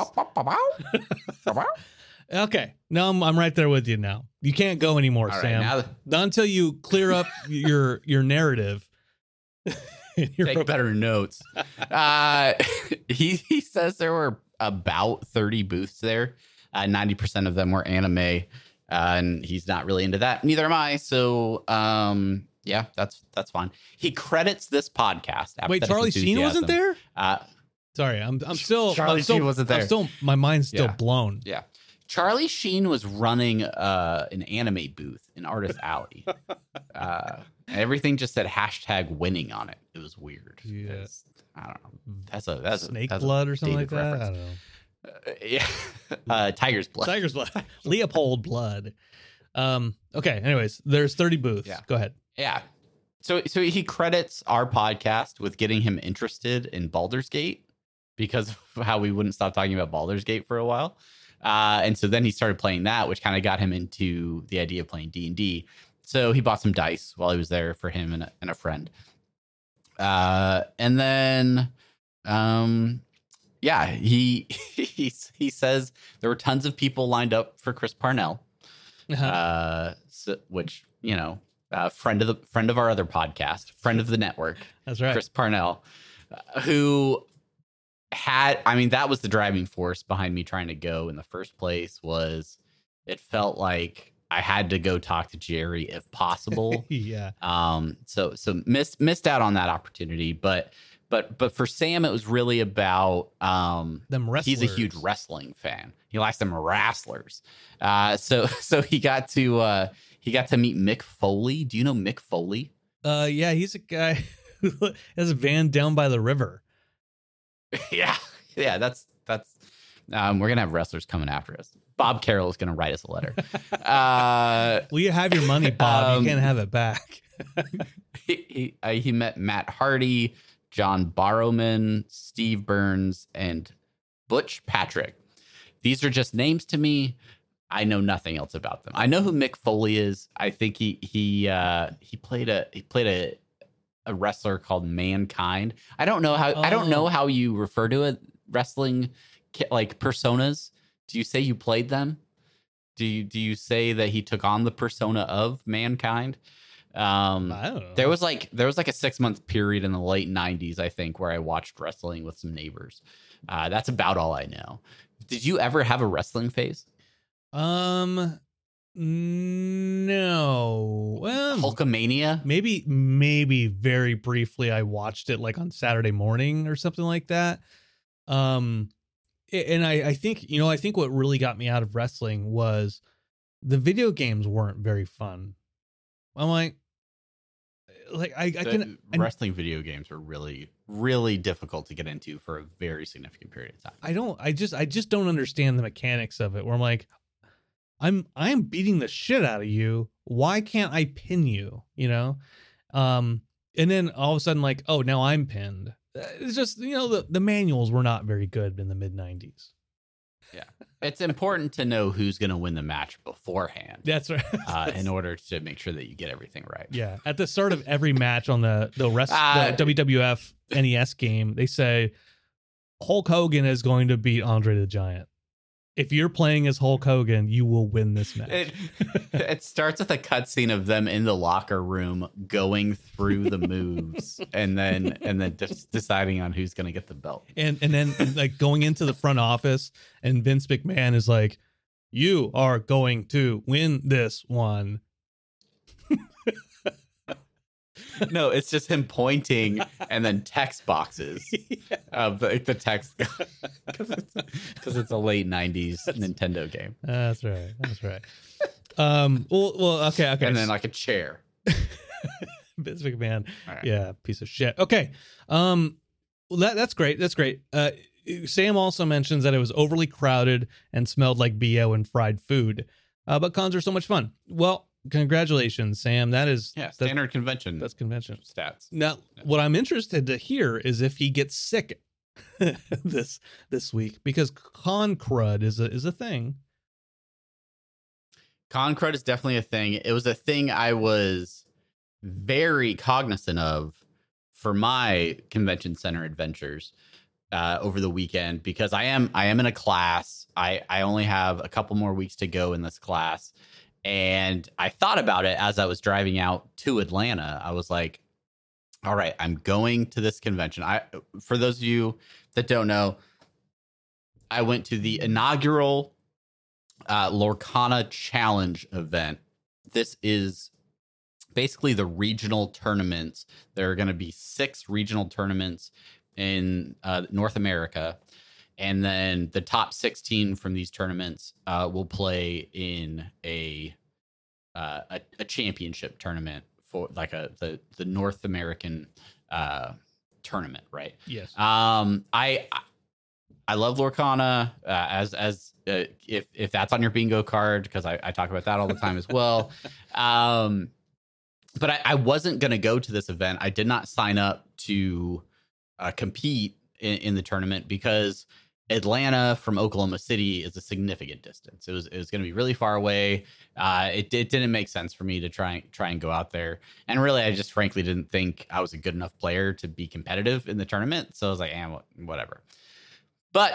Okay. No, I'm I'm right there with you now. You can't go anymore, All right, Sam. now Not until you clear up your your narrative. Your- take better notes. Uh, he he says there were about thirty booths there. Uh, ninety percent of them were anime, uh, and he's not really into that. Neither am I. So, um, yeah, that's that's fine. He credits this podcast. Wait, Apathetic Charlie Sheen wasn't Enthusiasm. there? Uh, Sorry, I'm I'm still Charlie I'm still, Sheen wasn't there. I'm still my mind's still Yeah. blown. yeah, Charlie Sheen was running uh, an anime booth in Artist Alley. Uh, everything just said hashtag winning on it. It was weird. Yeah. It's- I don't know. That's a that's Snake a, that's a blood or something like dated that. I reference. don't know. Uh, yeah, uh, tiger's blood. Tiger's blood. Leopold blood. Um, okay, anyways, there's thirty booths. Yeah. Go ahead. Yeah. So so he credits our podcast with getting him interested in Baldur's Gate because of how we wouldn't stop talking about Baldur's Gate for a while. Uh, and so then he started playing that, which kind of got him into the idea of playing D and D. So he bought some dice while he was there for him and a, and a friend. Uh, and then, um, yeah, he, he he says there were tons of people lined up for Chris Parnell, Uh-huh. uh, so, which, you know, uh, friend of the friend of our other podcast, friend of the network, That's right. Chris Parnell, uh, who had, I mean, that was the driving force behind me trying to go in the first place. Was it felt like I had to go talk to Jerry if possible. yeah. Um, so so missed missed out on that opportunity, but but but for Sam, it was really about um, Them wrestlers. he's a huge wrestling fan. He likes them wrestlers. Uh, so so he got to uh, he got to meet Mick Foley. Do you know Mick Foley? Uh, yeah, he's a guy who has a van down by the river. yeah, yeah. That's that's. Um, we're gonna have wrestlers coming after us. Bob Carroll is gonna write us a letter. Uh, Will you have your money, Bob? Um, you can't have it back. he he, uh, he met Matt Hardy, John Barrowman, Steve Burns, and Butch Patrick. These are just names to me. I know nothing else about them. I know who Mick Foley is. I think he he uh, he played a he played a a wrestler called Mankind. I don't know how I don't Oh. know how you refer to it. Wrestling like personas. Do you say you played them? Do you do you say that he took on the persona of Mankind? Um, I don't know. there was like there was like a six month period in the late nineties, I think, where I watched wrestling with some neighbors. Uh, that's about all I know. Did you ever have a wrestling phase? Um, no. Well, Hulkamania? maybe, maybe very briefly. I watched it like on Saturday morning or something like that. Um, and I, I think you know, I think what really got me out of wrestling was the video games weren't very fun. I'm like, like I, I can The wrestling video games were really, really difficult to get into for a very significant period of time. I don't I just I just don't understand the mechanics of it where I'm like I'm I'm beating the shit out of you. Why can't I pin you? You know? Um and then all of a sudden like, oh, now I'm pinned. It's just, you know, the, the manuals were not very good in the mid nineties. Yeah. It's important to know who's going to win the match beforehand. That's right. uh, in order to make sure that you get everything right. Yeah. At the start of every match on the the rest Uh, the W W F N E S game, they say Hulk Hogan is going to beat Andre the Giant. If you're playing as Hulk Hogan, you will win this match. It, it starts with a cutscene of them in the locker room going through the moves and then and then just deciding on who's going to get the belt. And and then like going into the front office, and Vince McMahon is like, "You are going to win this one." No, it's just him pointing and then text boxes of the, the text because it's, 'cause it's a late nineties Nintendo game. That's right. That's right. Um. Well. Well. Okay. Okay. And then like a chair. Vince McMahon. All right. Yeah. Piece of shit. Okay. Um. Well, that that's great. That's great. Uh. Sam also mentions that it was overly crowded and smelled like B O and fried food. Uh, but cons are so much fun. Well, congratulations, Sam. That is Yeah, that's, standard convention. that's convention. Stats. Now, what I'm interested to hear is if he gets sick this this week, because con crud is a is a thing. Con crud is definitely a thing. It was a thing I was very cognizant of for my convention center adventures uh, over the weekend, because I am I am in a class. I, I only have a couple more weeks to go in this class. And I thought about it as I was driving out to Atlanta. I was like, all right, I'm going to this convention. I, for those of you that don't know, I went to the inaugural uh, Lorcana Challenge event. This is basically the regional tournaments. There are going to be six regional tournaments in uh, North America. And then the top sixteen from these tournaments uh, will play in a, uh, a a championship tournament for like a the the North American uh, tournament, right? Yes. Um, I I love Lorcana uh, as as uh, if if that's on your bingo card, because I, I talk about that all the time as well. Um, but I, I wasn't gonna go to this event. I did not sign up to uh, compete in, in the tournament because Atlanta from Oklahoma City is a significant distance. It was it was going to be really far away. Uh, it, it didn't make sense for me to try try and go out there. And really, I just frankly didn't think I was a good enough player to be competitive in the tournament. So I was like, eh, whatever. But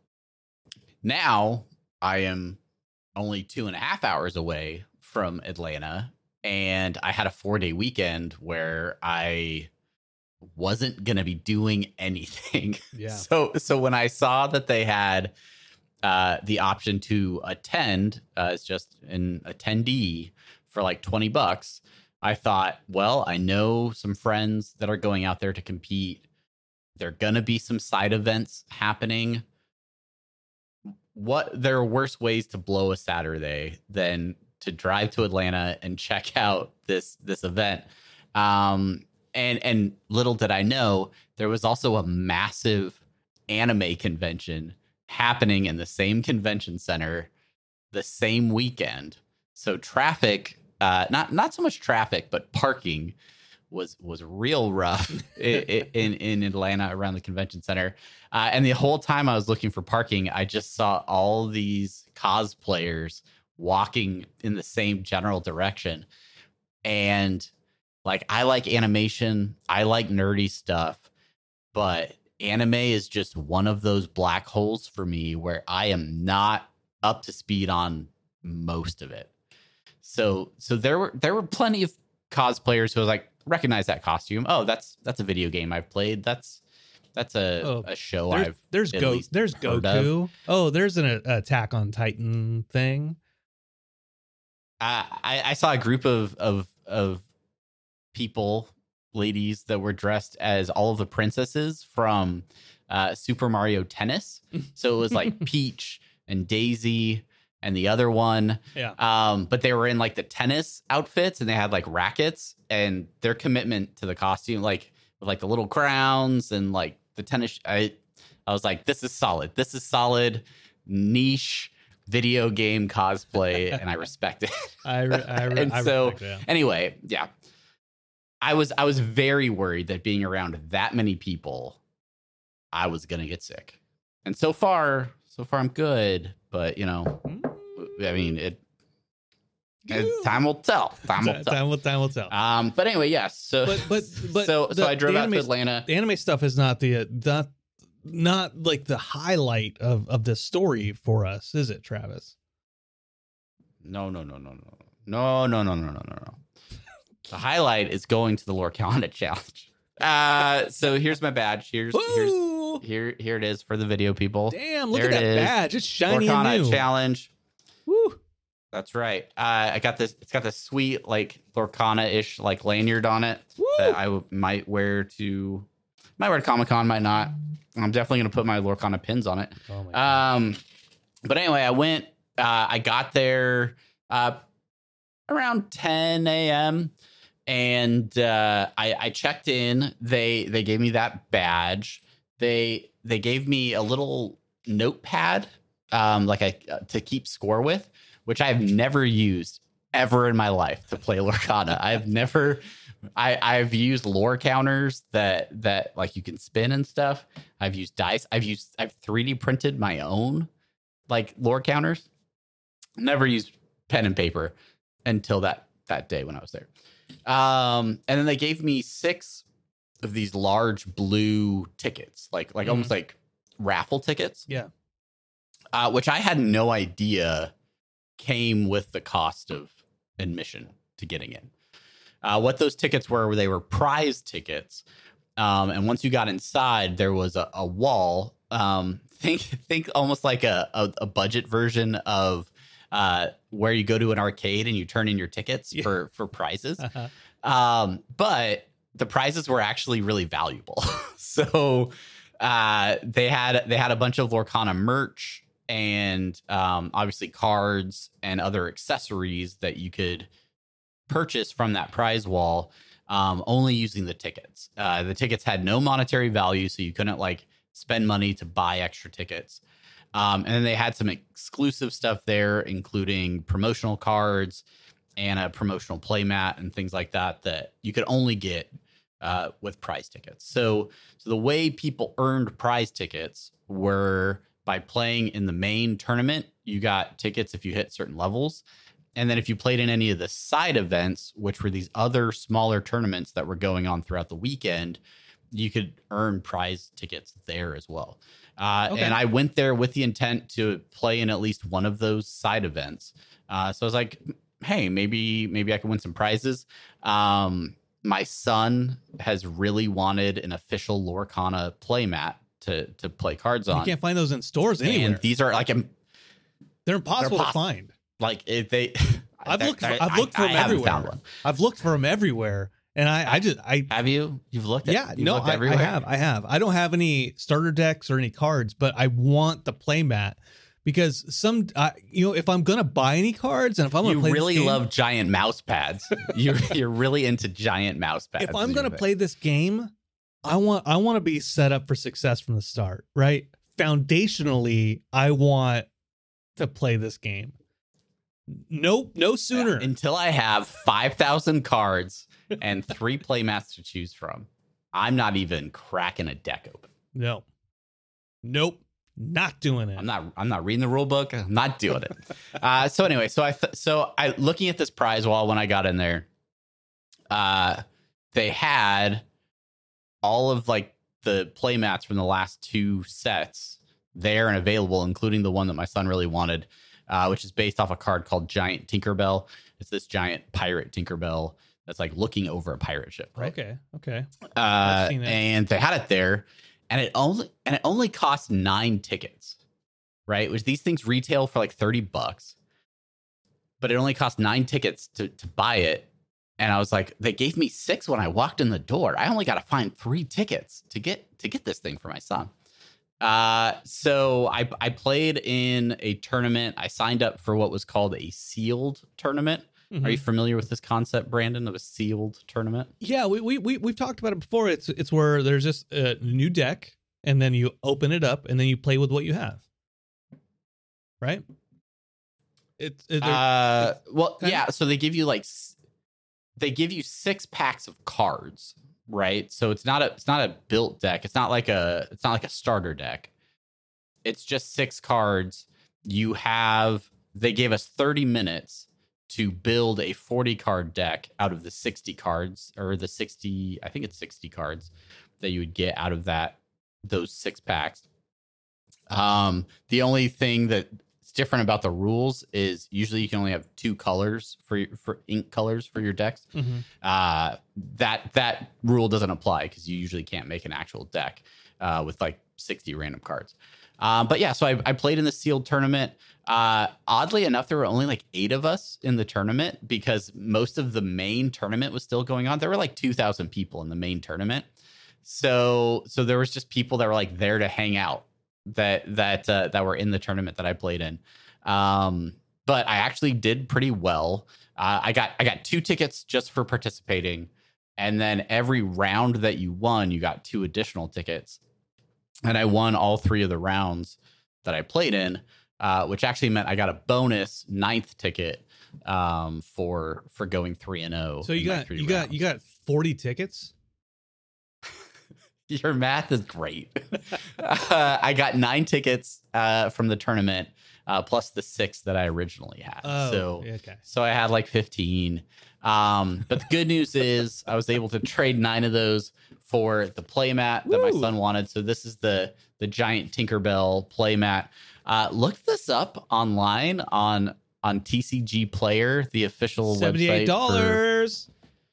now I am only two and a half hours away from Atlanta, and I had a four day weekend where I wasn't going to be doing anything. Yeah. So, so when I saw that they had uh, the option to attend uh, as just an attendee for like twenty bucks, I thought, well, I know some friends that are going out there to compete. There are going to be some side events happening. What there are worse ways to blow a Saturday than to drive to Atlanta and check out this, this event. Um, And and little did I know, there was also a massive anime convention happening in the same convention center the same weekend. So traffic, uh, not not so much traffic, but parking was was real rough in, in in Atlanta around the convention center. Uh, and the whole time I was looking for parking, I just saw all these cosplayers walking in the same general direction. And like, I like animation, I like nerdy stuff, but anime is just one of those black holes for me where I am not up to speed on most of it. So, so there were there were plenty of cosplayers who was like, recognize that costume. Oh, that's that's a video game I've played. That's that's a, Oh, a show There's, I've there's at Go least there's heard Goku. of. Oh, there's an uh, Attack on Titan thing. I, I I saw a group of of of people, ladies that were dressed as all of the princesses from uh, Super Mario Tennis. So it was like Peach and Daisy and the other one. Yeah. Um, but they were in like the tennis outfits and they had like rackets, and their commitment to the costume, like with like the little crowns and like the tennis. I I was like, this is solid. This is solid niche video game cosplay, and I respect it. I, re- I, re- and I so respect it, yeah. anyway, yeah, I was I was very worried that being around that many people, I was gonna get sick. And so far, so far I'm good. But you know, I mean, it. Time will tell. Time will tell. Time will, time will tell. Um, but anyway, yes. So, But but but so the, so I drove the out anime, to Atlanta. The anime stuff is not the not not like the highlight of of this story for us, is it, Travis? No, no, no, no, no, no, no, no, no, no, no, no. The highlight is going to the Lorcana challenge. Uh, so here's my badge. Here's Ooh. here's here here it is for the video people. Damn, look There at it that is. badge. It's shiny Lorcana and new. challenge. Woo. That's right. Uh, I got this. It's got this sweet like Lorcana-ish like lanyard on it Woo. that I w- might wear to might wear to Comic Con, might not. I'm definitely gonna put my Lorcana pins on it. Oh my God. Um, but anyway, I went. Uh, I got there uh, around ten a.m. and uh, I, I checked in. They they gave me that badge. They they gave me a little notepad, um, like a to keep score with, which I've never used ever in my life to play Lorcana. I've never. I, I've used lore counters that that like you can spin and stuff. I've used dice. I've used I've three D printed my own like lore counters. Never used pen and paper until that that day when I was there. Um, and then they gave me six of these large blue tickets, like like Mhm. almost like raffle tickets. Yeah. Uh, which I had no idea came with the cost of admission to getting in. Uh, what those tickets were, they were prize tickets. Um, and once you got inside, there was a, a wall. Um, think think almost like a, a, a budget version of uh, where you go to an arcade and you turn in your tickets Yeah. for, for prizes. Uh-huh. Um, but the prizes were actually really valuable. So uh, they had they had a bunch of Lorcana merch and um, obviously cards and other accessories that you could purchase from that prize wall, um, only using the tickets. Uh, the tickets had no monetary value, so you couldn't like spend money to buy extra tickets. Um, and then they had some exclusive stuff there, including promotional cards and a promotional playmat and things like that that you could only get uh, with prize tickets. So, so the way people earned prize tickets were by playing in the main tournament. You got tickets if you hit certain levels. And then if you played in any of the side events, which were these other smaller tournaments that were going on throughout the weekend, you could earn prize tickets there as well. Uh, Okay. And I went there with the intent to play in at least one of those side events. Uh, so I was like, hey, maybe maybe I can win some prizes. Um, my son has really wanted an official Lorcana playmat to to play cards You on. can't find those in stores anywhere. And these are like I'm They're impossible they're to possible. find. like if they. I've I- looked. For, I- I've looked for I them haven't everywhere. found one. I've looked for them everywhere, and I, I just, I, Have you? You've looked at yeah, you've no, looked I, I everywhere? have, I have. I don't have any starter decks or any cards, but I want the playmat because some, uh, you know, if I'm gonna buy any cards and if I'm gonna You play really this game, love giant mouse pads. You're you're really into giant mouse pads. if I'm is gonna your thing. play this game, I want, I want to be set up for success from the start, right? Foundationally, I want to play this game. Nope, no sooner. Until I have five thousand cards and three playmats to choose from, I'm not even cracking a deck open. No, nope, not doing it. I'm not. I'm not reading the rule book. I'm not doing it. uh, so anyway, so I th- so I looking at this prize wall when I got in there. Uh, they had all of like the playmats from the last two sets there and available, including the one that my son really wanted, uh, which is based off a card called Giant Tinkerbell. It's this giant pirate Tinkerbell that's like looking over a pirate ship. Right. Okay. Okay. Uh, seen it. and they had it there, and it only and it only cost nine tickets, right? Which these things retail for like thirty bucks, but it only cost nine tickets to to buy it. And I was like, they gave me six when I walked in the door. I only got to find three tickets to get to get this thing for my son. Uh, so I I played in a tournament. I signed up for what was called a sealed tournament. Mm-hmm. Are you familiar with this concept, Brandon, of a sealed tournament? Yeah, we we we we've talked about it before. It's it's where there's just a new deck, and then you open it up, and then you play with what you have. Right? It's it, uh well yeah. So they give you like they give you six packs of cards, right? So it's not a it's not a built deck. It's not like a it's not like a starter deck. It's just six cards. You have they gave us thirty minutes to build a forty card deck out of the sixty cards, or the sixty, I think it's sixty cards that you would get out of that, those six packs. Um, the only thing that's different about the rules is usually you can only have two colors for for ink colors for your decks. Mm-hmm. Uh, that, that rule doesn't apply because you usually can't make an actual deck uh, with like sixty random cards. Um, but yeah, so I, I played in the sealed tournament. Uh, oddly enough, there were only like eight of us in the tournament because most of the main tournament was still going on. There were like two thousand people in the main tournament. So, so there was just people that were like there to hang out that, that, uh, that were in the tournament that I played in. Um, but I actually did pretty well. Uh, I got, I got two tickets just for participating. And then every round that you won, you got two additional tickets. And I won all three of the rounds that I played in, uh, which actually meant I got a bonus ninth ticket um, for for going three and zero. So you got you rounds. got you got forty tickets. Your math is great. uh, I got nine tickets uh, from the tournament, uh, plus the six that I originally had. Oh, so okay. So I had like fifteen. Um, but the good news is I was able to trade nine of those for the playmat that my son wanted. So this is the the giant Tinkerbell playmat. Uh, look this up online on on T C G Player, the official seventy-eight dollars. website.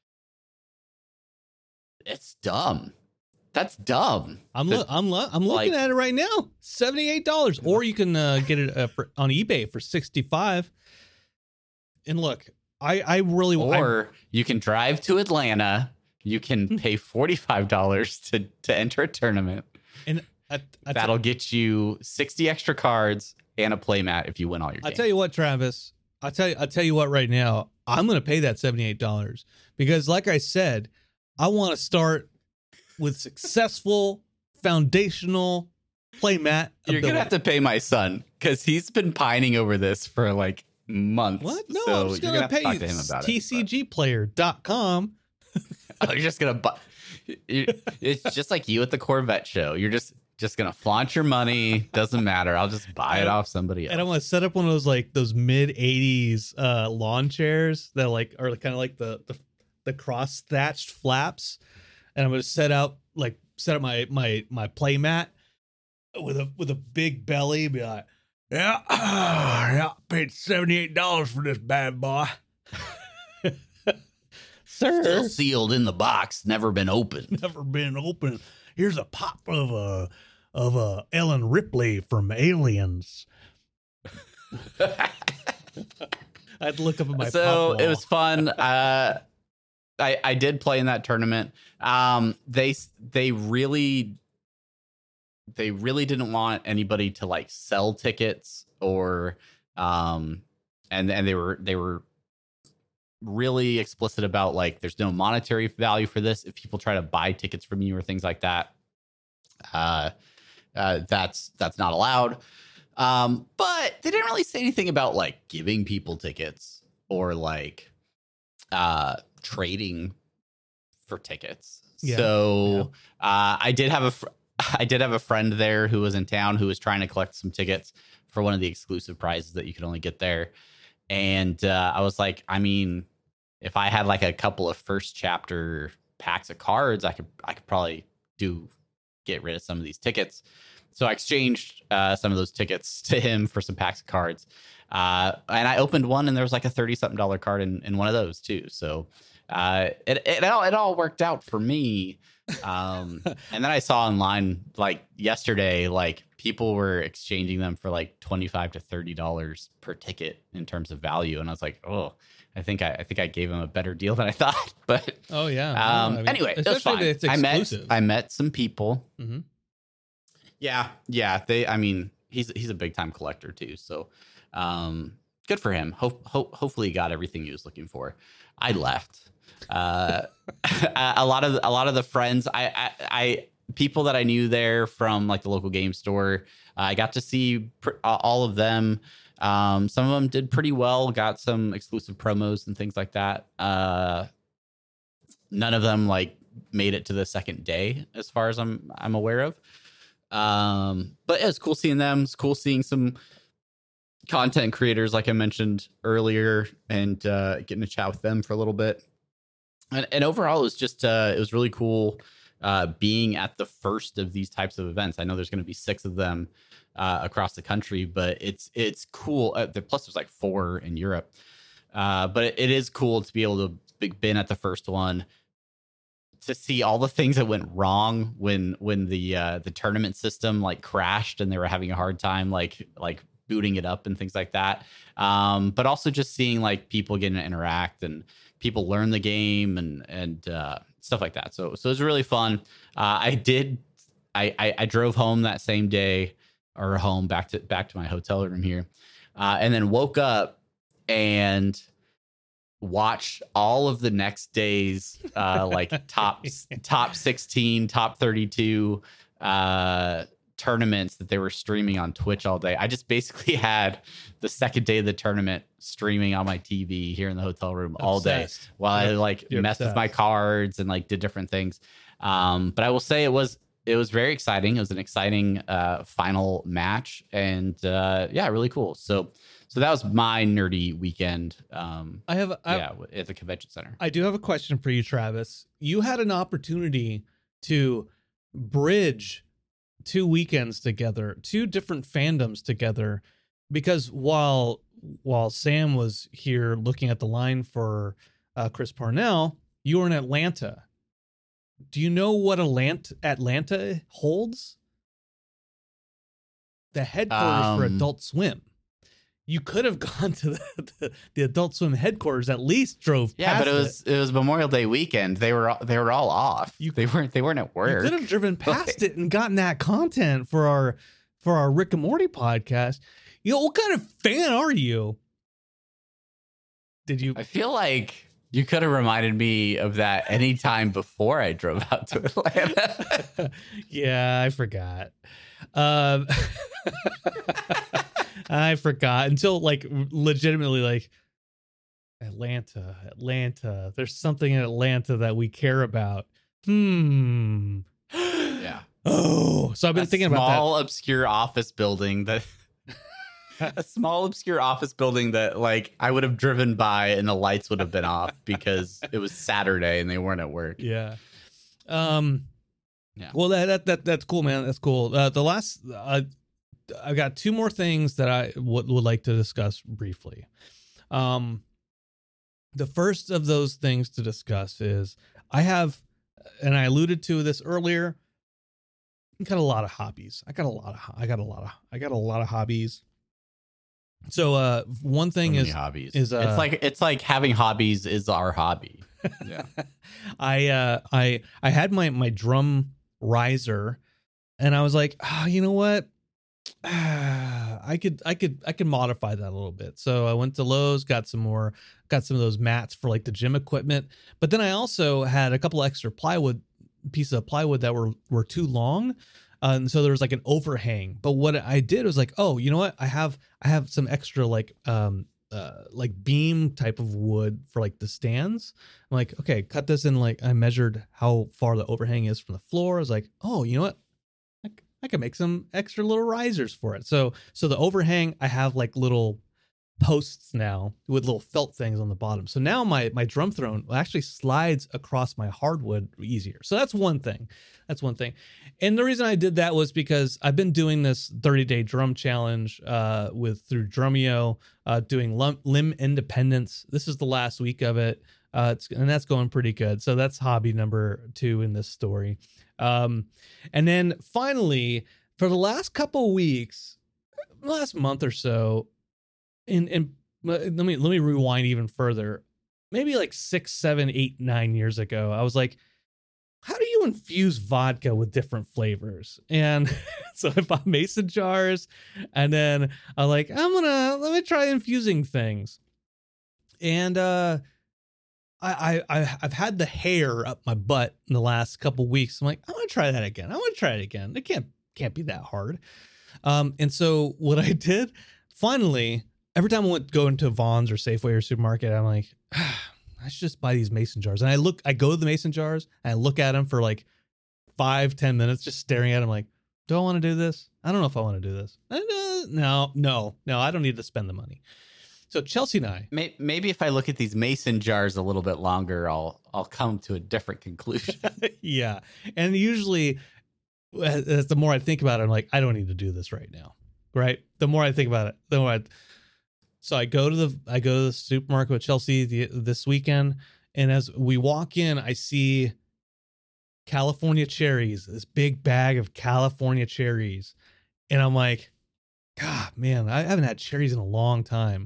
For... It's dumb. That's dumb. I'm lo- I'm lo- I'm looking like, at it right now. seventy-eight dollars, or you can uh, get it uh, for, on eBay for sixty-five. And look, I I really or I, you can drive to Atlanta. You can pay forty-five dollars to, to enter a tournament. And I, I that'll t- get you sixty extra cards and a playmat if you win all your games. I tell you what, Travis, I tell you, I tell you what right now, I'm going to pay that seventy-eight dollars because like I said, I want to start with successful foundational playmat. You're going to have to pay my son because he's been pining over this for like months. What? No, so I'm just going to pay talk to him about T C G player dot com. Oh, you're just gonna buy. It's just like you at the Corvette show. You're just just gonna flaunt your money. Doesn't matter. I'll just buy it off somebody else. And I want to set up one of those like those mid eighties uh, lawn chairs that like are kind of like the the, the cross thatched flaps. And I'm gonna set out like set up my my my playmat with a with a big belly. Be like, yeah, uh, yeah, paid seventy-eight dollars for this bad boy. Sir. Still sealed in the box, never been opened. Never been opened. Here's a pop of a of a Ellen Ripley from Aliens. I had to look up at my so pop wall. It was fun. Uh, I I did play in that tournament. Um, they they really they really didn't want anybody to like sell tickets or um, and and they were they were. really explicit about like there's no monetary value for this. If people try to buy tickets from you or things like that, uh, uh that's that's not allowed. Um, but they didn't really say anything about like giving people tickets or like uh trading for tickets. Yeah. So yeah. uh I did have a fr- I did have a friend there who was in town who was trying to collect some tickets for one of the exclusive prizes that you could only get there. And uh, I was like, I mean, if I had like a couple of first chapter packs of cards, I could I could probably do get rid of some of these tickets. So I exchanged uh, some of those tickets to him for some packs of cards. Uh, and I opened one and there was like a thirty something dollar card in, in one of those too. So uh, it, it all it all worked out for me. Um, and then I saw online like yesterday, like people were exchanging them for like twenty-five to thirty dollars per ticket in terms of value. And I was like, oh, I think I, I think I gave them a better deal than I thought. But oh yeah. Um, I mean, anyway, it was fine. It's I met exclusive. I met some people. Mm-hmm. Yeah, yeah. They, I mean, he's he's a big time collector too. So, um, good for him. Hope, hope hopefully he got everything he was looking for. I left. Uh, a lot of a lot of the friends I, I I people that I knew there from like the local game store. Uh, I got to see pr- all of them. Um, some of them did pretty well. Got some exclusive promos and things like that. Uh, none of them like made it to the second day, as far as I'm I'm aware of. Um, but it was cool seeing them. It's cool seeing some content creators, like I mentioned earlier, and uh, getting to chat with them for a little bit. And, and overall, it was just uh, it was really cool uh, being at the first of these types of events. I know there's going to be six of them uh, across the country, but it's it's cool. Uh, the, plus, there's like four in Europe. Uh, but it, it is cool to be able to be been at the first one, to see all the things that went wrong when when the uh, the tournament system like crashed and they were having a hard time like like booting it up and things like that. Um, but also just seeing like people getting to interact and people learn the game and and uh, stuff like that. So so it was really fun. Uh, I did. I, I I drove home that same day, or home back to back to my hotel room here, uh, and then woke up and watch all of the next day's uh, like top top sixteen, top thirty-two uh, tournaments that they were streaming on Twitch all day. I just basically had the second day of the tournament streaming on my T V here in the hotel room all Obsessed. day while You're- I like you're messed with obsessed. my cards and like did different things. Um, but I will say it was it was very exciting. It was an exciting uh, final match, and uh, yeah, really cool. So. So that was my nerdy weekend. Um, I have I, yeah, at the convention center. I do have a question for you, Travis. You had an opportunity to bridge two weekends together, two different fandoms together, because while while Sam was here looking at the line for uh, Chris Parnell, you were in Atlanta. Do you know what Atlanta Atlanta holds? The headquarters for Um, Adult Swim. You could have gone to the, the, the Adult Swim headquarters, at least drove Yeah, past but it was it. was Memorial Day weekend. They were all- they were all off. You- they weren't they weren't at You work. could have driven past Like- it and gotten that content for our for our Rick and Morty podcast. You know, what kind of fan are you? Did you? I feel like you could have reminded me of that any time before I drove out to Atlanta. Yeah, I forgot. Um, I forgot until like legitimately like Atlanta, Atlanta. There's something in Atlanta that we care about. Hmm. Yeah. Oh, so I've been a thinking about that. small obscure office building that a small obscure office building that like I would have driven by and the lights would have been off because it was Saturday and they weren't at work. Yeah. Um. Yeah. Well, that that, that that's cool, man. That's cool. Uh, the last, uh, I've got two more things that I would would like to discuss briefly. Um. The first of those things to discuss is I have, and I alluded to this earlier. I got a lot of hobbies. I got a lot of. I got a lot of. I got a lot of hobbies. So, uh, one thing So many is hobbies. is, uh, it's like it's like having hobbies is our hobby. Yeah. I uh I I had my my drum riser and I was like, oh, you know what? I could I could I could modify that a little bit. So I went to Lowe's, got some more, got some of those mats for like the gym equipment. But then I also had a couple extra plywood pieces of plywood that were were too long. Uh, and so there was like an overhang. But what I did was like, oh, you know what? I have I have some extra like um uh like beam type of wood for like the stands. I'm like, okay, cut this in. Like I measured how far the overhang is from the floor. I was like, oh, you know what? I, c- I can make some extra little risers for it. So so the overhang, I have like little posts now with little felt things on the bottom. So now my my drum throne actually slides across my hardwood easier. So that's one thing. That's one thing. And the reason I did that was because I've been doing this thirty day drum challenge uh, with through Drumeo, uh, doing lim, limb independence. This is the last week of it. Uh, it's, and that's going pretty good. So that's hobby number two in this story. Um, and then finally, for the last couple weeks, last month or so, in in let me let me rewind even further. Maybe like six, seven, eight, nine years ago, I was like, how do you infuse vodka with different flavors? And so I bought mason jars, and then I'm like, I'm gonna let me try infusing things. And uh, I, I I've had the hair up my butt in the last couple weeks. I'm like, I want to try that again. I want to try it again. It can't can't be that hard. Um, and so what I did, finally, every time I went go into Vons or Safeway or supermarket, I'm like, ah, I should just buy these mason jars. And I look, I go to the mason jars and I look at them for like five, ten minutes, just staring at them like, do I want to do this? I don't know if I want to do this. Uh, no, no, no, I don't need to spend the money. So Chelsea and I, maybe if I look at these mason jars a little bit longer, I'll I'll come to a different conclusion. Yeah, and usually, as the more I think about it, I'm like, I don't need to do this right now, right? The more I think about it, the more I. So I go to the I go to the supermarket with Chelsea the, this weekend, and as we walk in, I see California cherries, this big bag of California cherries, and I'm like, God, man, I haven't had cherries in a long time.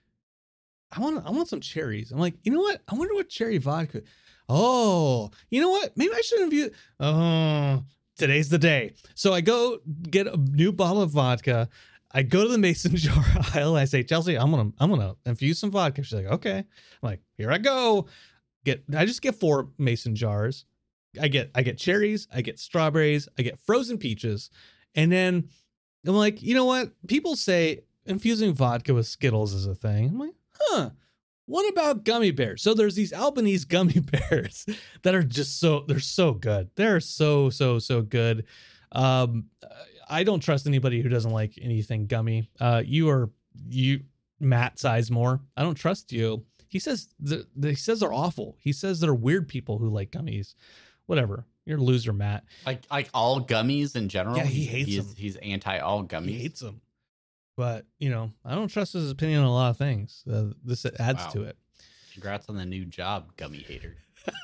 I want I want some cherries. I'm like, you know what? I wonder what cherry vodka. Oh, you know what? Maybe I should have used. Oh, today's the day. So I go get a new bottle of vodka. I go to the mason jar aisle. I say, Chelsea, I'm gonna I'm gonna infuse some vodka. She's like, okay. I'm like, here I go. Get I just get four mason jars. I get I get cherries. I get strawberries. I get frozen peaches, and then I'm like, you know what? People say infusing vodka with Skittles is a thing. I'm like, huh, what about gummy bears? So there's these Albanese gummy bears that are just so, they're so good. They're so, so, so good. Um, I don't trust anybody who doesn't like anything gummy. Uh, you are, you, Matt Sizemore, I don't trust you. He says, the, the, he says they're awful. He says they're weird people who like gummies. Whatever. You're a loser, Matt. Like, like all gummies in general? Yeah, he hates he's, them. He's anti all gummies. He hates them. But, you know, I don't trust his opinion on a lot of things. Uh, this adds Wow. to it. Congrats on the new job, gummy hater.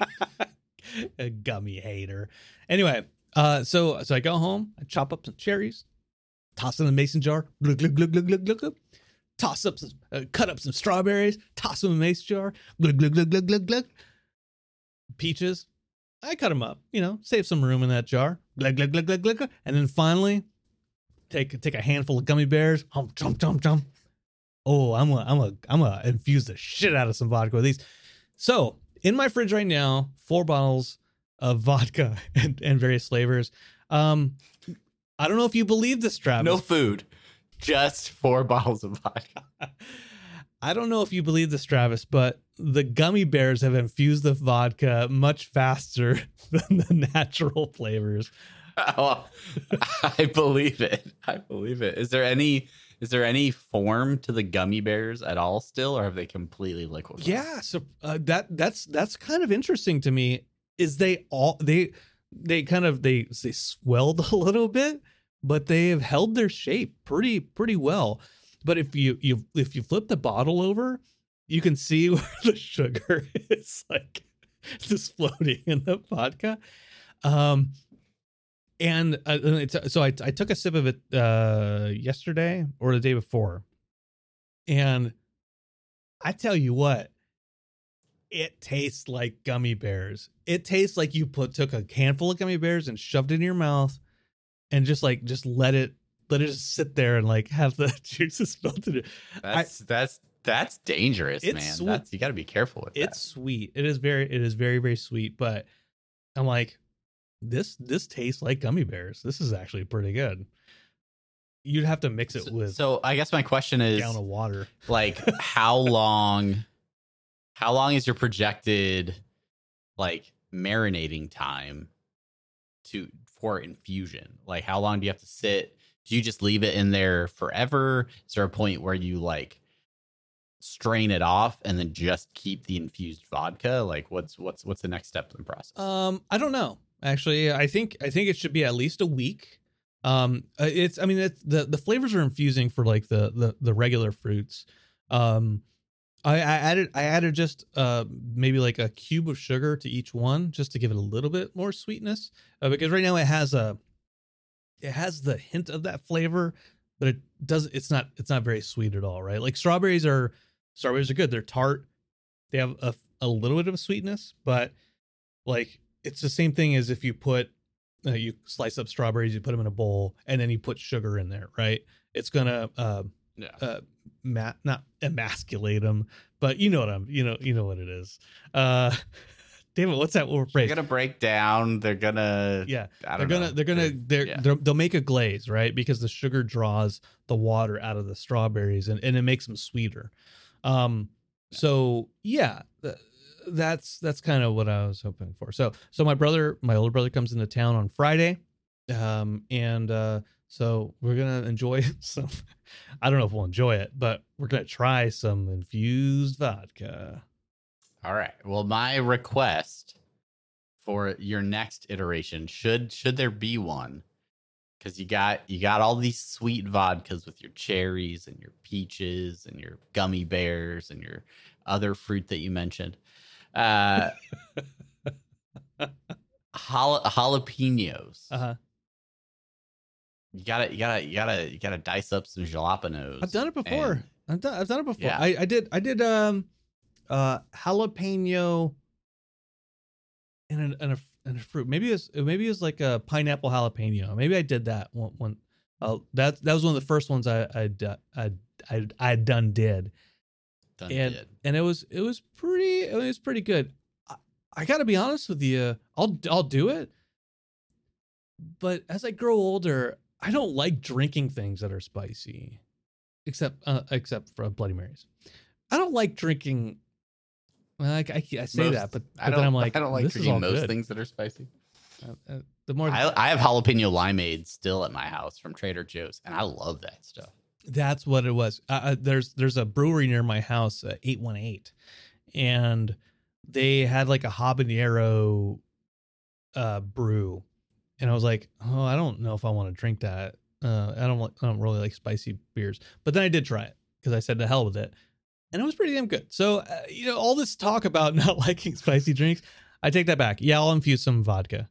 A gummy hater. Anyway, uh, so so I go home, I chop up some cherries, toss in the mason jar, glug, glug, glug, glug, glug, glug, glug. Toss up some, uh, cut up some strawberries, toss them in the mason jar, glug, glug, glug, glug, glug, glug. Peaches, I cut them up, you know, save some room in that jar, glug, glug, glug, glug, glug, glug. And then finally, Take take a handful of gummy bears. Hum, jump, jump, jump. Oh, I'm a, I'm a, I'm a infuse the shit out of some vodka with these. So in my fridge right now, four bottles of vodka and, and various flavors. Um, I don't know if you believe this, Travis. No food, just four bottles of vodka. I don't know if you believe this, Travis, but the gummy bears have infused the vodka much faster than the natural flavors. Oh, I believe it. I believe it. Is there any is there any form to the gummy bears at all still, or have they completely liquefied? Yeah, so uh, that that's that's kind of interesting to me. Is they all they they kind of they they swelled a little bit, but they have held their shape pretty pretty well. But if you you if you flip the bottle over, you can see where the sugar is like just floating in the vodka. Um. And uh, it's, so I, I took a sip of it uh, yesterday or the day before. And I tell you what, it tastes like gummy bears. It tastes like you put took a handful of gummy bears and shoved it in your mouth and just like just let it let it just sit there and like have the juices melted. That's I, that's that's dangerous, man. Sweet. That's, you got to be careful with it's that. Sweet. It is very it is very very sweet. But I'm like, This this tastes like gummy bears. This is actually pretty good. You'd have to mix it with. So I guess my question is, a gallon of water. Like, how long? How long is your projected like marinating time to for infusion? Like, how long do you have to sit? Do you just leave it in there forever? Is there a point where you like strain it off and then just keep the infused vodka? Like, what's what's what's the next step in the process? Um, I don't know. Actually, I think I think it should be at least a week. Um, it's I mean it's, the the flavors are infusing for like the the the regular fruits. Um, I, I added I added just uh maybe like a cube of sugar to each one just to give it a little bit more sweetness, uh, because right now it has a it has the hint of that flavor, but it does it's not it's not very sweet at all, right? Like strawberries are strawberries are good. They're tart. They have a a little bit of a sweetness, but like it's the same thing as if you put uh, you slice up strawberries, you put them in a bowl, and then you put sugar in there, right? It's gonna uh, Yeah. uh ma- not emasculate them, but you know what I'm you know you know what it is. Uh, David, what's that word phrase? They're gonna break down. They're gonna. Yeah, I they're don't gonna know. they're gonna they're, yeah. they're they'll make a glaze, right? Because the sugar draws the water out of the strawberries, and, and it makes them sweeter. Um, so yeah, th- that's that's kind of what I was hoping for. So so my brother, my older brother, comes into town on Friday, um, and uh, so we're gonna enjoy some. I don't know if we'll enjoy it, but we're gonna try some infused vodka. All right. Well, my request for your next iteration, should should there be one, because you got you got all these sweet vodkas with your cherries and your peaches and your gummy bears and your other fruit that you mentioned. Uh, jala- jalapenos. Uh huh. You gotta you gotta you gotta you gotta dice up some jalapenos. I've done it before. and- I've done I've done it before. Yeah. I, I did I did um uh jalapeno and a, and a and a fruit. Maybe it's maybe it's like a pineapple jalapeno. Maybe I did that one. one uh, that that was one of the first ones I I I I I done did. Done and did. and it was it was pretty it was pretty good. I, I got to be honest with you. I'll I'll do it. But as I grow older, I don't like drinking things that are spicy, except uh, except for Bloody Marys. I don't like drinking. Well, I, I, I say Most- that, but, but I don't. then I'm like, I don't like this is drinking all most good. things that are spicy. Uh, uh, the more I, I have jalapeno limeade still at my house from Trader Joe's, and I love that stuff. that's what it was. Uh, uh, there's there's a brewery near my house, uh, eight one eight, and they had like a habanero uh, brew, and I was like, oh, I don't know if I want to drink that. Uh, I don't like, I don't really like spicy beers, but then I did try it because I said to hell with it, and it was pretty damn good. So uh, you know, all this talk about not liking spicy drinks, I take that back. Yeah, I'll infuse some vodka.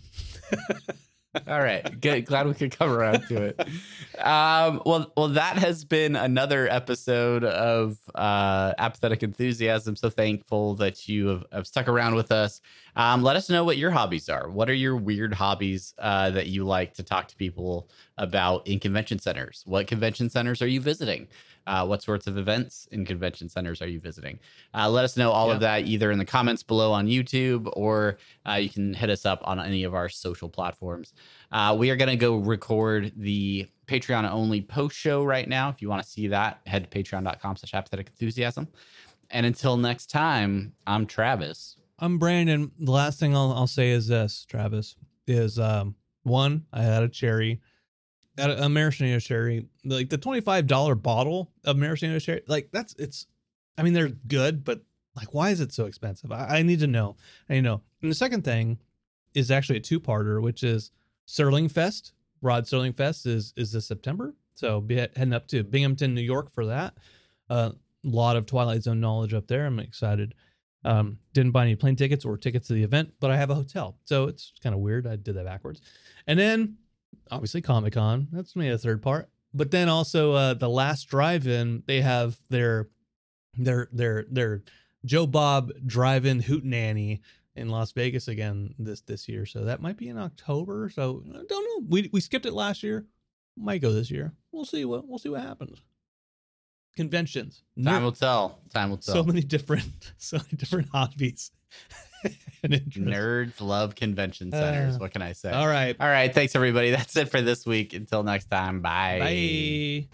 All right, good. Glad we could come around to it. Um, well, well, that has been another episode of uh, Apathetic Enthusiasm. So thankful that you have, have stuck around with us. Um, let us know what your hobbies are. What are your weird hobbies uh, that you like to talk to people about in convention centers? What convention centers are you visiting? Uh, what sorts of events in convention centers are you visiting? Uh, let us know all Yeah. of that either in the comments below on YouTube, or uh, you can hit us up on any of our social platforms. Uh, we are going to go record the Patreon only post show right now. If you want to see that, head to patreon.com slash apathetic enthusiasm. And until next time, I'm Travis. I'm Brandon. The last thing I'll I'll say is this, Travis, is um one, I had a cherry, at a, a maraschino cherry, like the twenty-five dollars bottle of maraschino cherry, like that's it's I mean they're good, but like why is it so expensive? I, I need to know. I need to know. And the second thing is actually a two-parter, which is Serling Fest. Rod Serling Fest is is this September. So be heading up to Binghamton, New York for that. A uh, lot of Twilight Zone knowledge up there. I'm excited. Um, didn't buy any plane tickets or tickets to the event, but I have a hotel. So it's kind of weird. I did that backwards. And then obviously Comic-Con. That's maybe the third part. But then also uh, the last drive-in, they have their their their their Joe Bob drive-in hootenanny in Las Vegas again this this year. So that might be in October. So I don't know. We we skipped it last year. Might go this year. We'll see what we'll see what happens. Conventions. Time Nerd- will tell. Time will tell. so many different so many different hobbies and interests. Nerds love convention centers. Uh, what can I say? All right. All right. Thanks, everybody. That's it for this week. Until next time. Bye. Bye.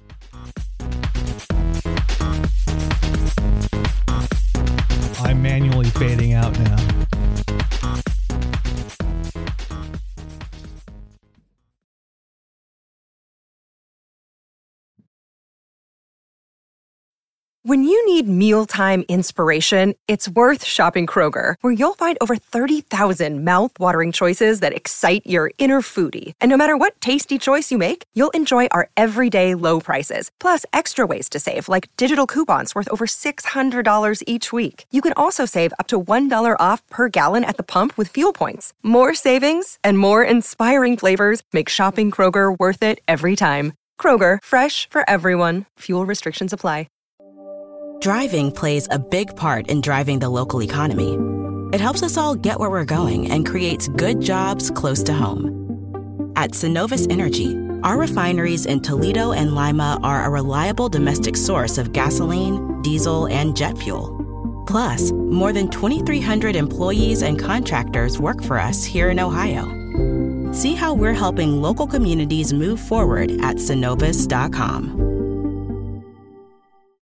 I'm manually fading out now. When you need mealtime inspiration, it's worth shopping Kroger, where you'll find over thirty thousand mouth-watering choices that excite your inner foodie. And no matter what tasty choice you make, you'll enjoy our everyday low prices, plus extra ways to save, like digital coupons worth over six hundred dollars each week. You can also save up to one dollar off per gallon at the pump with fuel points. More savings and more inspiring flavors make shopping Kroger worth it every time. Kroger, fresh for everyone. Fuel restrictions apply. Driving plays a big part in driving the local economy. It helps us all get where we're going and creates good jobs close to home. At Synovus Energy, our refineries in Toledo and Lima are a reliable domestic source of gasoline, diesel, and jet fuel. Plus, more than twenty-three hundred employees and contractors work for us here in Ohio. See how we're helping local communities move forward at Synovus dot com.